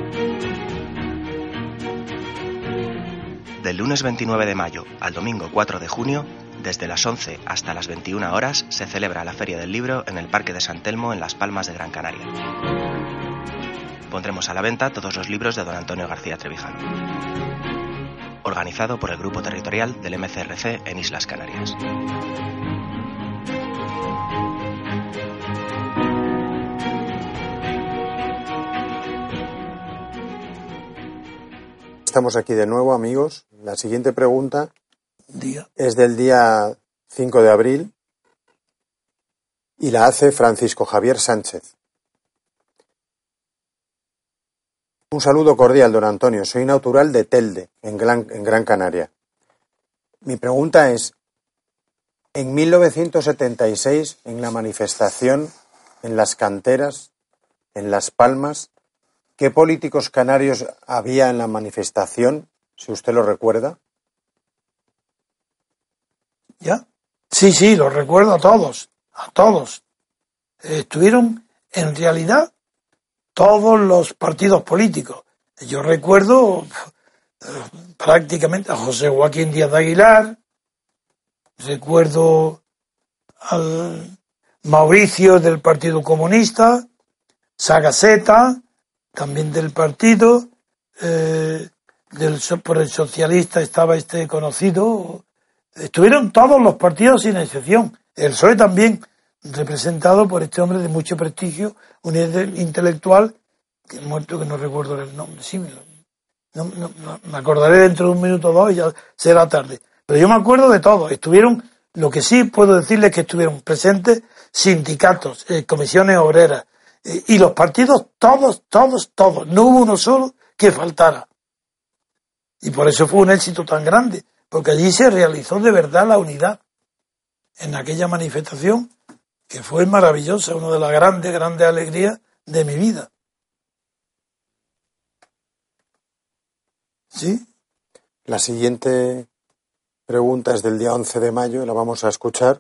Del lunes veintinueve de mayo al domingo cuatro de junio, desde las once hasta las veintiuna horas, se celebra la Feria del Libro en el Parque de San Telmo, en Las Palmas de Gran Canaria. Pondremos a la venta todos los libros de don Antonio García Trevijano. Organizado por el Grupo Territorial del M C R C en Islas Canarias. Estamos aquí de nuevo, amigos. La siguiente pregunta Día. es del día cinco de abril y la hace Francisco Javier Sánchez. Un saludo cordial, don Antonio. Soy natural de Telde, en Gran, en Gran Canaria. Mi pregunta es, en mil novecientos setenta y seis, en la manifestación en las canteras, en Las Palmas, ¿qué políticos canarios había en la manifestación, si usted lo recuerda? ¿Ya? Sí, sí, los recuerdo a todos, a todos. Eh, estuvieron, en realidad, todos los partidos políticos. Yo recuerdo eh, prácticamente a José Joaquín Díaz de Aguilar, recuerdo al Mauricio del Partido Comunista, Sagaceta, también del partido, eh, del, por el socialista estaba este conocido. Estuvieron todos los partidos sin excepción. El P S O E también, representado por este hombre de mucho prestigio, un intelectual, que muerto que no recuerdo el nombre, sí, me, no, no, no, me acordaré dentro de un minuto o dos y ya será tarde. Pero yo me acuerdo de todos. Estuvieron, lo que sí puedo decirles es que estuvieron presentes sindicatos, eh, comisiones obreras, eh, y los partidos, todos, todos, todos. No hubo uno solo que faltara. Y por eso fue un éxito tan grande, porque allí se realizó de verdad la unidad en aquella manifestación que fue maravillosa, una de las grandes, grandes alegrías de mi vida. ¿Sí? La siguiente pregunta es del día once de mayo y la vamos a escuchar.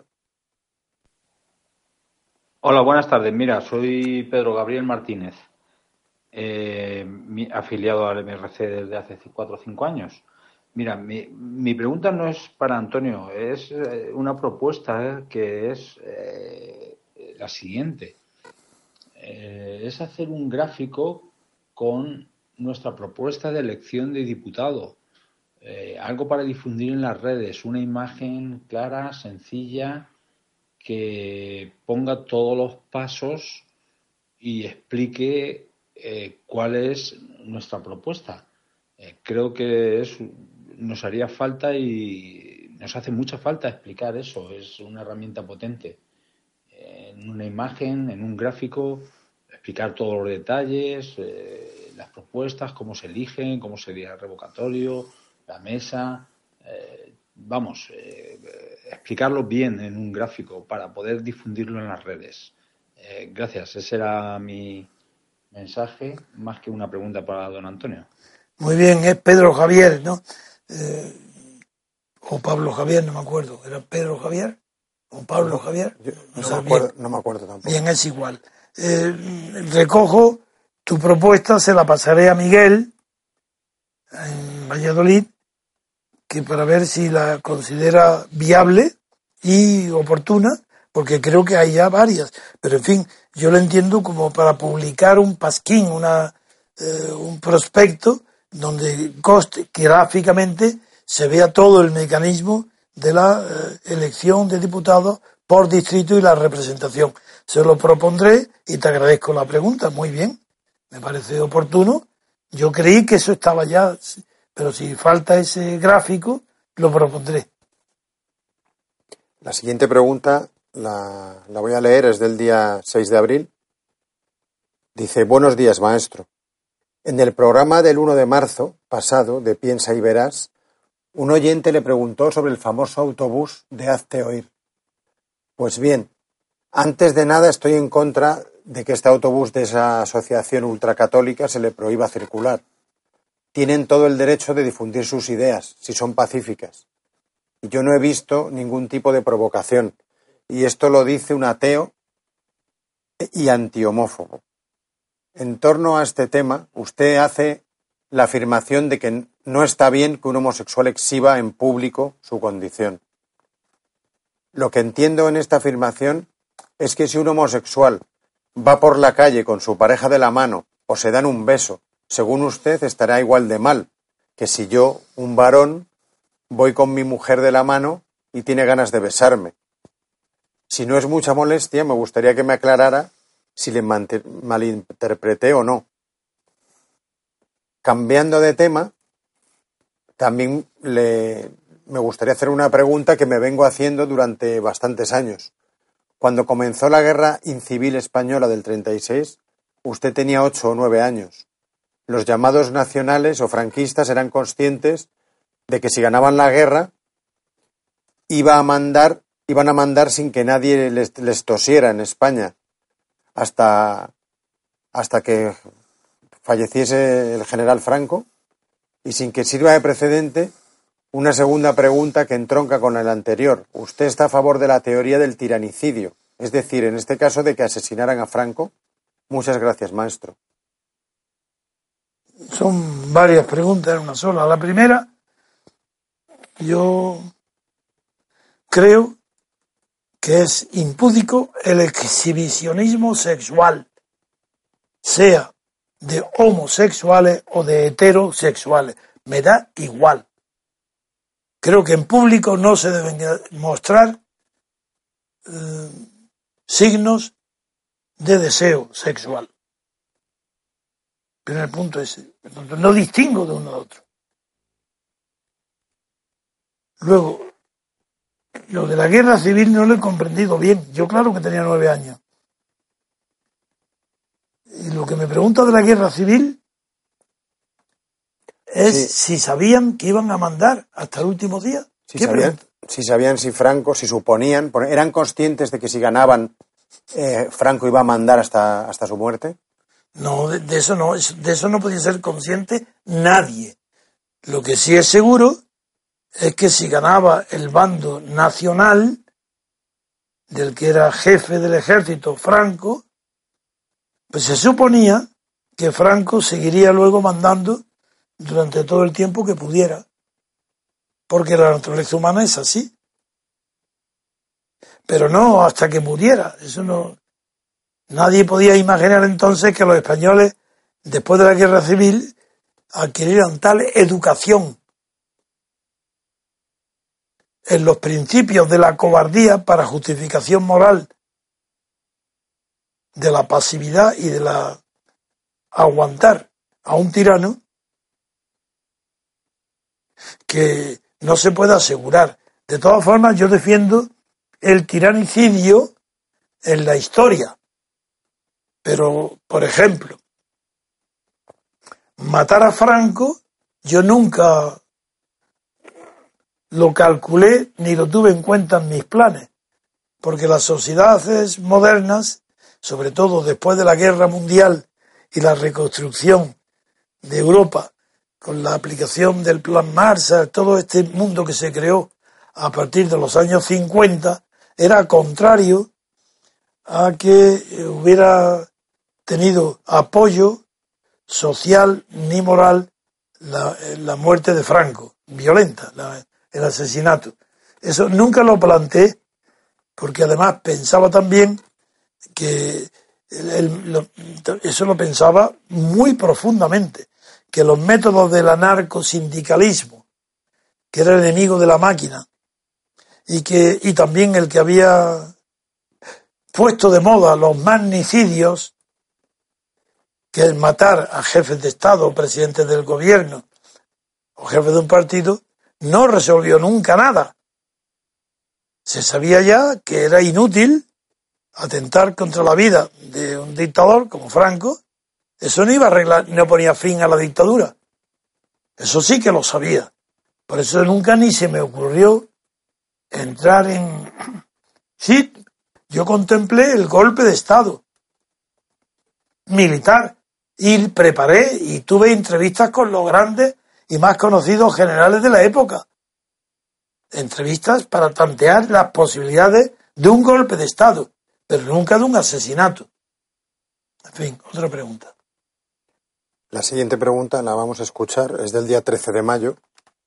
Hola, buenas tardes. Mira, soy Pedro Gabriel Martínez, eh, mi, afiliado al M R C desde hace cuatro o cinco años. Mira, mi, mi pregunta no es para Antonio, es eh, una propuesta eh, que es eh, la siguiente. Eh, es hacer un gráfico con nuestra propuesta de elección de diputado. Eh, algo para difundir en las redes, una imagen clara, sencilla, que ponga todos los pasos y explique eh, cuál es nuestra propuesta. Eh, creo que es, nos haría falta y nos hace mucha falta explicar eso. Es una herramienta potente. Eh, en una imagen, en un gráfico, explicar todos los detalles, eh, las propuestas, cómo se eligen, cómo sería el revocatorio, la mesa. Eh, vamos, eh, explicarlo bien en un gráfico para poder difundirlo en las redes. Eh, gracias, ese era mi mensaje, más que una pregunta para don Antonio. Muy bien, es Pedro Javier, ¿no? Eh, o Pablo Javier, no me acuerdo. ¿Era Pedro Javier? ¿O Pablo Javier? Yo, no, o sea, me acuerdo, bien, no me acuerdo tampoco. Bien, es igual. Eh, recojo tu propuesta, se la pasaré a Miguel en Valladolid, que para ver si la considera viable y oportuna, porque creo que hay ya varias, pero en fin, yo lo entiendo como para publicar un pasquín, una, eh, un prospecto donde coste, que gráficamente se vea todo el mecanismo de la eh, elección de diputados por distrito y la representación. Se lo propondré y te agradezco la pregunta, muy bien, me parece oportuno. Yo creí que eso estaba ya, pero si falta ese gráfico, lo propondré. La siguiente pregunta la, la voy a leer, es del día seis de abril. Dice: buenos días, maestro. En el programa del uno de marzo pasado de Piensa y Verás, un oyente le preguntó sobre el famoso autobús de Hazte Oír. Pues bien, antes de nada estoy en contra de que este autobús de esa asociación ultracatólica se le prohíba circular. Tienen todo el derecho de difundir sus ideas, si son pacíficas. Y yo no he visto ningún tipo de provocación. Y esto lo dice un ateo y antihomófobo. En torno a este tema, usted hace la afirmación de que no está bien que un homosexual exhiba en público su condición. Lo que entiendo en esta afirmación es que si un homosexual va por la calle con su pareja de la mano o se dan un beso, según usted estará igual de mal que si yo, un varón, voy con mi mujer de la mano y tiene ganas de besarme. Si no es mucha molestia, me gustaría que me aclarara si le malinterpreté o no. Cambiando de tema, también le, me gustaría hacer una pregunta que me vengo haciendo durante bastantes años. Cuando comenzó la guerra incivil española del treinta y seis, usted tenía ocho o nueve años. Los llamados nacionales o franquistas eran conscientes de que si ganaban la guerra iba a mandar, iban a mandar sin que nadie les, les tosiera en España hasta, hasta que falleciese el general Franco, y sin que sirva de precedente, una segunda pregunta que entronca con la anterior. ¿Usted está a favor de la teoría del tiranicidio? Es decir, en este caso de que asesinaran a Franco. Muchas gracias, maestro. Son varias preguntas en una sola. La primera, yo creo que es impúdico el exhibicionismo sexual, sea de homosexuales o de heterosexuales. Me da igual. Creo que en público no se deben mostrar eh, signos de deseo sexual. Primer punto ese. No distingo de uno a otro. Luego, lo de la guerra civil no lo he comprendido bien. Yo claro que tenía nueve años. Y lo que me pregunta de la guerra civil, es Sí. si sabían que iban a mandar hasta el último día. Si ¿Qué sabían, pregunta? si sabían si Franco, si suponían, eran conscientes de que si ganaban eh, Franco iba a mandar hasta, hasta su muerte. No, de, de eso no, de eso no podía ser consciente nadie. Lo que sí es seguro es que si ganaba el bando nacional, del que era jefe del ejército Franco, pues se suponía que Franco seguiría luego mandando durante todo el tiempo que pudiera, porque la naturaleza humana es así. Pero no hasta que muriera. Eso no. Nadie podía imaginar entonces que los españoles, después de la guerra civil, adquirieran tal educación en los principios de la cobardía para justificación moral de la pasividad y de la aguantar a un tirano, que no se puede asegurar. De todas formas, yo defiendo el tiranicidio en la historia. Pero, por ejemplo, matar a Franco, yo nunca lo calculé ni lo tuve en cuenta en mis planes, porque las sociedades modernas, sobre todo después de la Guerra Mundial y la reconstrucción de Europa, con la aplicación del Plan Marshall, todo este mundo que se creó a partir de los años cincuenta, era contrario a que hubiera tenido apoyo social ni moral la, la muerte de Franco, violenta, la, el asesinato. Eso nunca lo planteé, porque además pensaba también que el, el, lo, eso lo pensaba muy profundamente, que los métodos del anarcosindicalismo, que era el enemigo de la máquina, y que y también el que había puesto de moda los magnicidios, que es matar a jefes de Estado o presidentes del gobierno o jefes de un partido, no resolvió nunca nada. Se sabía ya que era inútil atentar contra la vida de un dictador como Franco. Eso no iba a arreglar, no ponía fin a la dictadura. Eso sí que lo sabía. Por eso nunca ni se me ocurrió entrar en... Sí, yo contemplé el golpe de Estado militar y preparé y tuve entrevistas con los grandes y más conocidos generales de la época. Entrevistas para tantear las posibilidades de un golpe de Estado, pero nunca de un asesinato. En fin, otra pregunta. La siguiente pregunta la vamos a escuchar, es del día trece de mayo.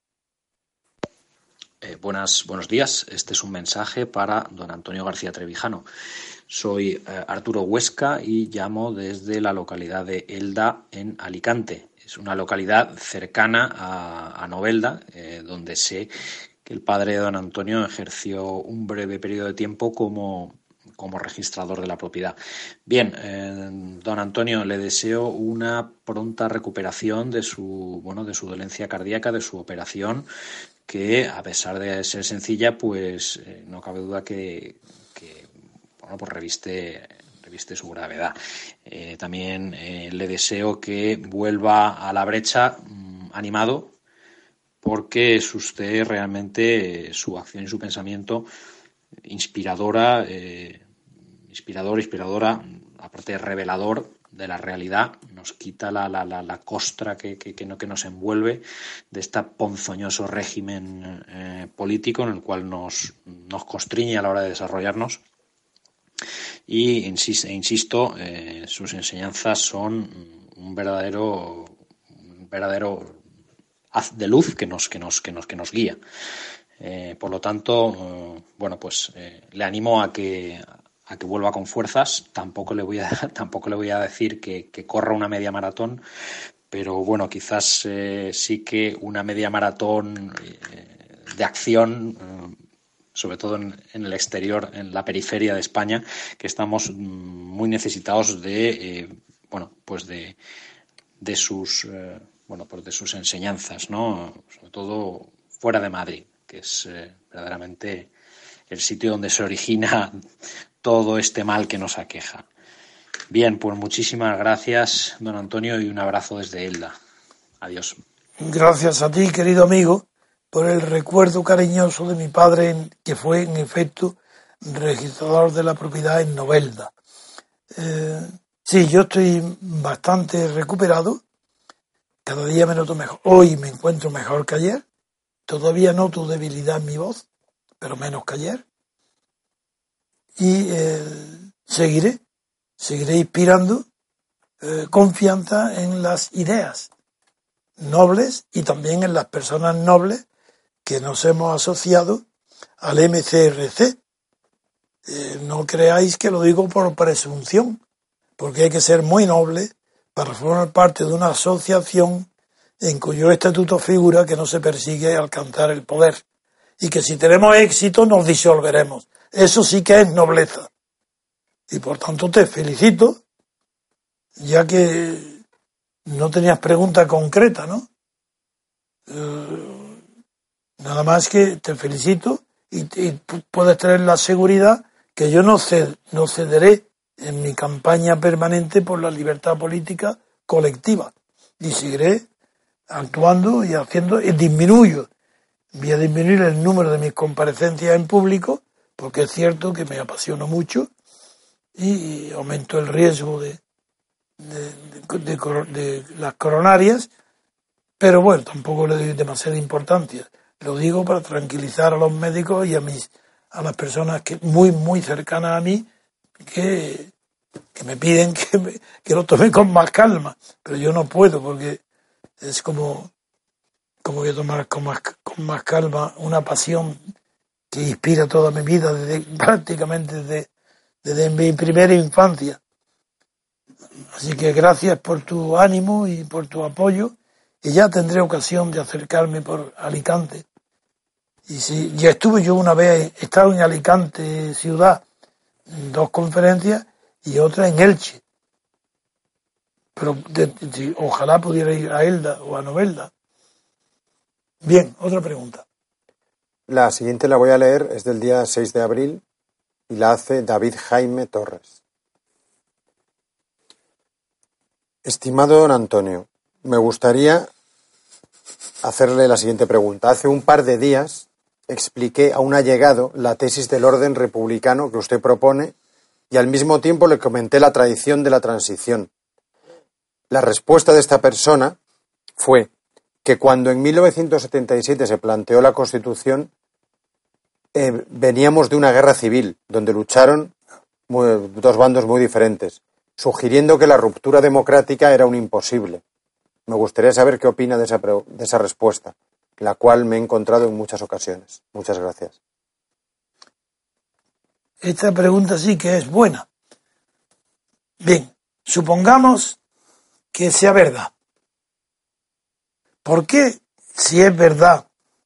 Eh, buenas, buenos días. Este es un mensaje para don Antonio García Trevijano. Soy eh, Arturo Huesca y llamo desde la localidad de Elda, en Alicante. Es una localidad cercana a, a Novelda, eh, donde sé que el padre de don Antonio ejerció un breve periodo de tiempo como, como registrador de la propiedad. Bien, eh, don Antonio, le deseo una pronta recuperación de su, bueno, de su dolencia cardíaca, de su operación, que a pesar de ser sencilla, pues eh, no cabe duda que, que bueno, pues reviste, reviste su gravedad. Eh, también eh, le deseo que vuelva a la brecha mmm, animado, porque es usted realmente eh, su acción y su pensamiento inspiradora, eh, inspirador, inspiradora, aparte de revelador de la realidad, nos quita la, la, la, la costra que, que, que, no, que nos envuelve de este ponzoñoso régimen eh, político en el cual nos, nos constriñe a la hora de desarrollarnos. Y insisto, insisto eh, sus enseñanzas son un verdadero, un verdadero haz de luz que nos, que nos, que nos, que nos guía. Eh, por lo tanto, eh, bueno, pues eh, le animo a que a que vuelva con fuerzas. Tampoco le voy a tampoco le voy a decir que, que corra una media maratón, pero bueno, quizás eh, sí que una media maratón eh, de acción, eh, sobre todo en, en el exterior, en la periferia de España, que estamos muy necesitados de eh, bueno, pues de de sus eh, bueno, pues de sus enseñanzas, ¿no? Sobre todo fuera de Madrid, que es eh, verdaderamente el sitio donde se origina todo este mal que nos aqueja. Bien, pues muchísimas gracias, don Antonio, y un abrazo desde Elda. Adiós. Gracias a ti, querido amigo, por el recuerdo cariñoso de mi padre, que fue en efecto registrador de la propiedad en Novelda. Eh, sí, yo estoy bastante recuperado, cada día me noto mejor. Hoy me encuentro mejor que ayer, todavía noto debilidad en mi voz, pero menos que ayer. Y eh, seguiré, seguiré inspirando eh, confianza en las ideas nobles y también en las personas nobles que nos hemos asociado al M C R C. Eh, no creáis que lo digo por presunción, porque hay que ser muy noble para formar parte de una asociación en cuyo estatuto figura que no se persigue alcanzar el poder y que si tenemos éxito nos disolveremos. Eso sí que es nobleza. Y por tanto te felicito, ya que no tenías pregunta concreta, ¿no? Eh, nada más que te felicito y, y puedes tener la seguridad que yo no, ced, no cederé en mi campaña permanente por la libertad política colectiva y seguiré actuando y haciendo, y disminuyo, voy a disminuir el número de mis comparecencias en público, porque es cierto que me apasiono mucho y aumento el riesgo de, de, de, de, de las coronarias, pero bueno, tampoco le doy demasiada importancia. Lo digo para tranquilizar a los médicos y a mis a las personas que muy, muy cercanas a mí, que, que me piden que, me, que lo tome con más calma, pero yo no puedo porque es como, como voy a tomar con más, con más calma una pasión que inspira toda mi vida, desde, prácticamente desde, desde mi primera infancia. Así que gracias por tu ánimo y por tu apoyo, y ya tendré ocasión de acercarme por Alicante. Y si ya estuve yo una vez, he estado en Alicante ciudad, en dos conferencias, y otra en Elche. Pero de, de, ojalá pudiera ir a Elda o a Novelda. Bien, otra pregunta. La siguiente la voy a leer, es del día seis de abril y la hace David Jaime Torres. Estimado don Antonio, me gustaría hacerle la siguiente pregunta. Hace un par de días expliqué a un allegado la tesis del orden republicano que usted propone y al mismo tiempo le comenté la tradición de la transición. La respuesta de esta persona fue que cuando en mil novecientos setenta y siete se planteó la Constitución, eh, veníamos de una guerra civil, donde lucharon muy, dos bandos muy diferentes, sugiriendo que la ruptura democrática era un imposible. Me gustaría saber qué opina de esa, de esa respuesta, la cual me he encontrado en muchas ocasiones. Muchas gracias. Esta pregunta sí que es buena. Bien, supongamos que sea verdad. ¿Por qué, si es verdad,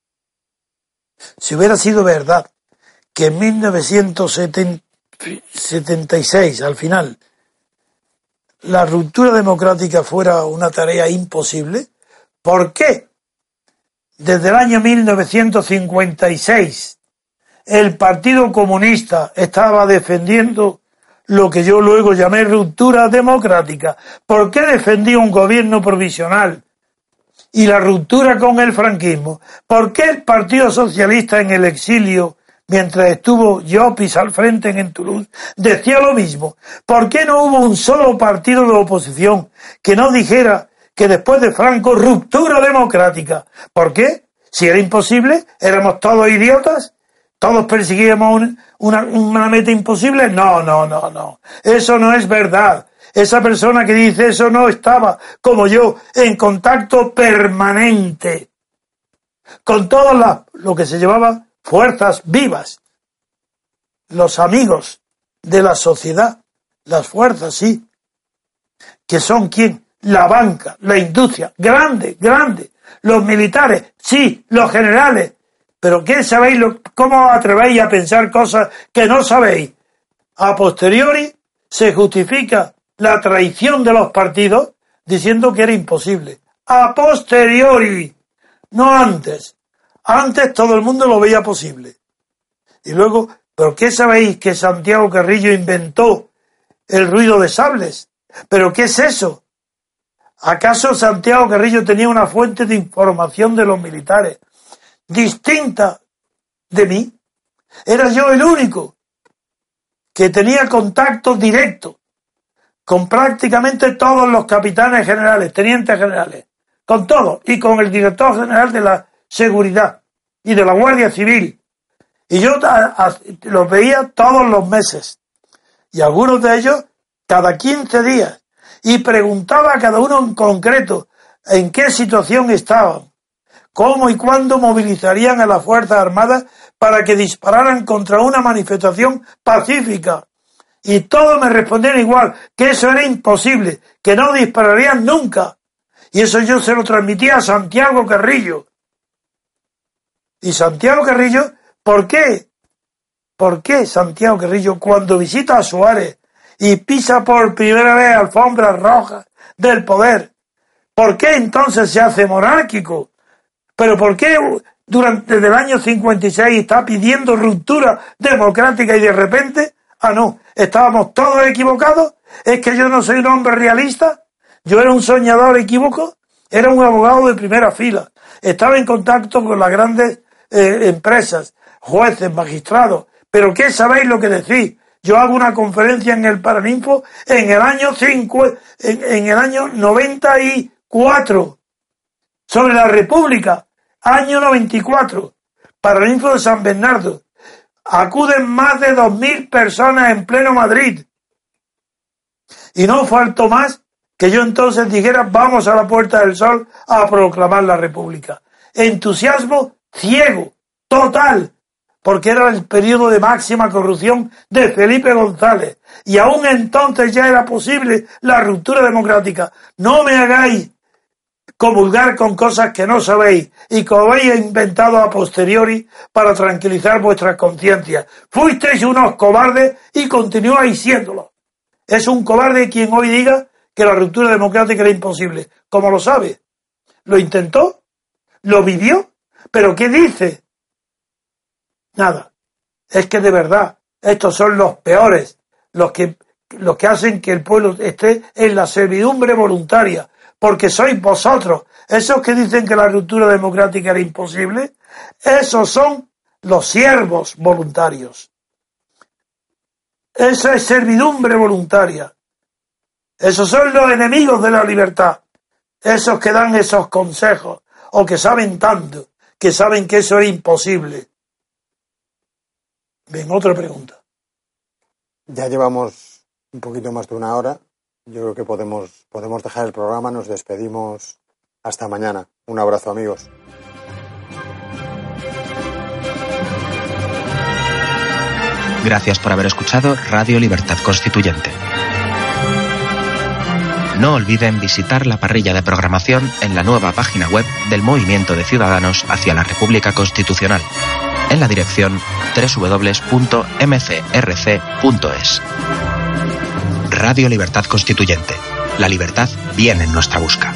si hubiera sido verdad que en mil novecientos setenta y seis, al final, la ruptura democrática fuera una tarea imposible, ¿por qué desde el año mil novecientos cincuenta y seis el Partido Comunista estaba defendiendo lo que yo luego llamé ruptura democrática? ¿Por qué defendía un gobierno provisional y la ruptura con el franquismo? ¿Por qué el Partido Socialista en el exilio, mientras estuvo Llopis al frente en Toulouse, decía lo mismo? ¿Por qué no hubo un solo partido de oposición que no dijera que después de Franco, ruptura democrática? ¿Por qué? Si era imposible, éramos todos idiotas, todos perseguíamos un, una, una meta imposible. No, no, no, no. Eso no es verdad. Esa persona que dice eso no estaba, como yo, en contacto permanente con todas las, lo que se llamaba fuerzas vivas, los amigos de la sociedad, las fuerzas, sí, que son ¿quién? La banca, la industria, grande, grande, los militares, sí, los generales. ¿Pero qué sabéis? Lo, ¿Cómo os atrevéis a pensar cosas que no sabéis? A posteriori se justifica la traición de los partidos diciendo que era imposible. A posteriori, no antes. Antes todo el mundo lo veía posible. Y luego, ¿pero qué sabéis que Santiago Carrillo inventó el ruido de sables? ¿Pero qué es eso? ¿Acaso Santiago Carrillo tenía una fuente de información de los militares distinta de mí? Era yo el único que tenía contacto directo con prácticamente todos los capitanes generales, tenientes generales, con todos, y con el director general de la seguridad y de la Guardia Civil. Y yo a, a, los veía todos los meses, y algunos de ellos cada quince días, y preguntaba a cada uno en concreto en qué situación estaban, cómo y cuándo movilizarían a las Fuerzas Armadas para que dispararan contra una manifestación pacífica. Y todos me respondían igual, que eso era imposible, que no dispararían nunca. Y eso yo se lo transmitía a Santiago Carrillo. Y Santiago Carrillo, ¿por qué? ¿Por qué Santiago Carrillo, cuando visita a Suárez y pisa por primera vez alfombras rojas del poder, por qué entonces se hace monárquico? ¿Pero por qué durante el año cincuenta y seis está pidiendo ruptura democrática y de repente, ah no, estábamos todos equivocados? ¿Es que yo no soy un hombre realista? ¿Yo era un soñador equívoco? Era un abogado de primera fila. Estaba en contacto con las grandes eh, empresas, jueces, magistrados. ¿Pero qué sabéis lo que decís? Yo hago una conferencia en el Paraninfo en el año cinco, en, en el año noventa y cuatro sobre la República, año noventa y cuatro, Paraninfo de San Bernardo. Acuden más de dos mil personas en pleno Madrid. Y no faltó más que yo entonces dijera, vamos a la Puerta del Sol a proclamar la República. Entusiasmo ciego, total, porque era el periodo de máxima corrupción de Felipe González. Y aún entonces ya era posible la ruptura democrática. No me hagáis comulgar con cosas que no sabéis y que habéis inventado a posteriori para tranquilizar vuestras conciencias. Fuisteis unos cobardes y continuáis siéndolo. Es un cobarde quien hoy diga que la ruptura democrática era imposible. ¿Cómo lo sabe? ¿Lo intentó? ¿Lo vivió? ¿Pero qué dice? Nada. Es que de verdad, estos son los peores, los que, los que hacen que el pueblo esté en la servidumbre voluntaria, porque sois vosotros, esos que dicen que la ruptura democrática era imposible, esos son los siervos voluntarios. Esa es servidumbre voluntaria. Esos son los enemigos de la libertad, esos que dan esos consejos, o que saben tanto, que saben que eso era imposible. Bien, otra pregunta. Ya llevamos un poquito más de una hora. Yo creo que podemos, podemos dejar el programa. Nos despedimos hasta mañana. Un abrazo, amigos. Gracias por haber escuchado Radio Libertad Constituyente. No olviden visitar la parrilla de programación en la nueva página web del Movimiento de Ciudadanos hacia la República Constitucional, en la dirección doble u doble u doble u punto m c r c punto es. Radio Libertad Constituyente. La libertad viene en nuestra busca.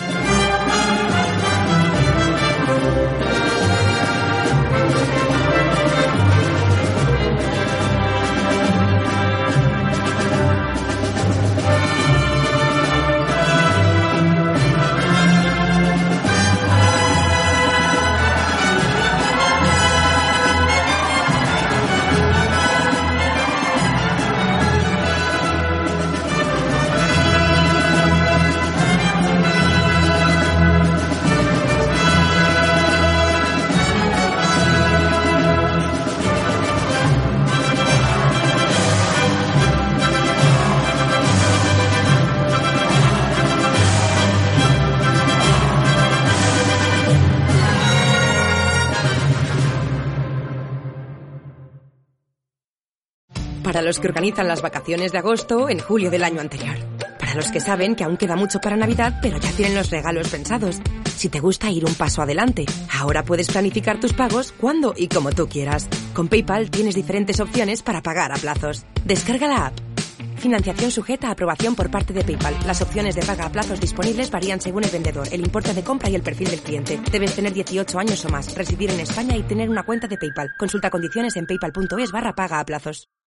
Para los que organizan las vacaciones de agosto en julio del año anterior. Para los que saben que aún queda mucho para Navidad, pero ya tienen los regalos pensados. Si te gusta ir un paso adelante, ahora puedes planificar tus pagos cuando y como tú quieras. Con PayPal tienes diferentes opciones para pagar a plazos. Descarga la app. Financiación sujeta a aprobación por parte de PayPal. Las opciones de paga a plazos disponibles varían según el vendedor, el importe de compra y el perfil del cliente. Debes tener dieciocho años o más, residir en España y tener una cuenta de PayPal. Consulta condiciones en paypal punto es barra paga a plazos.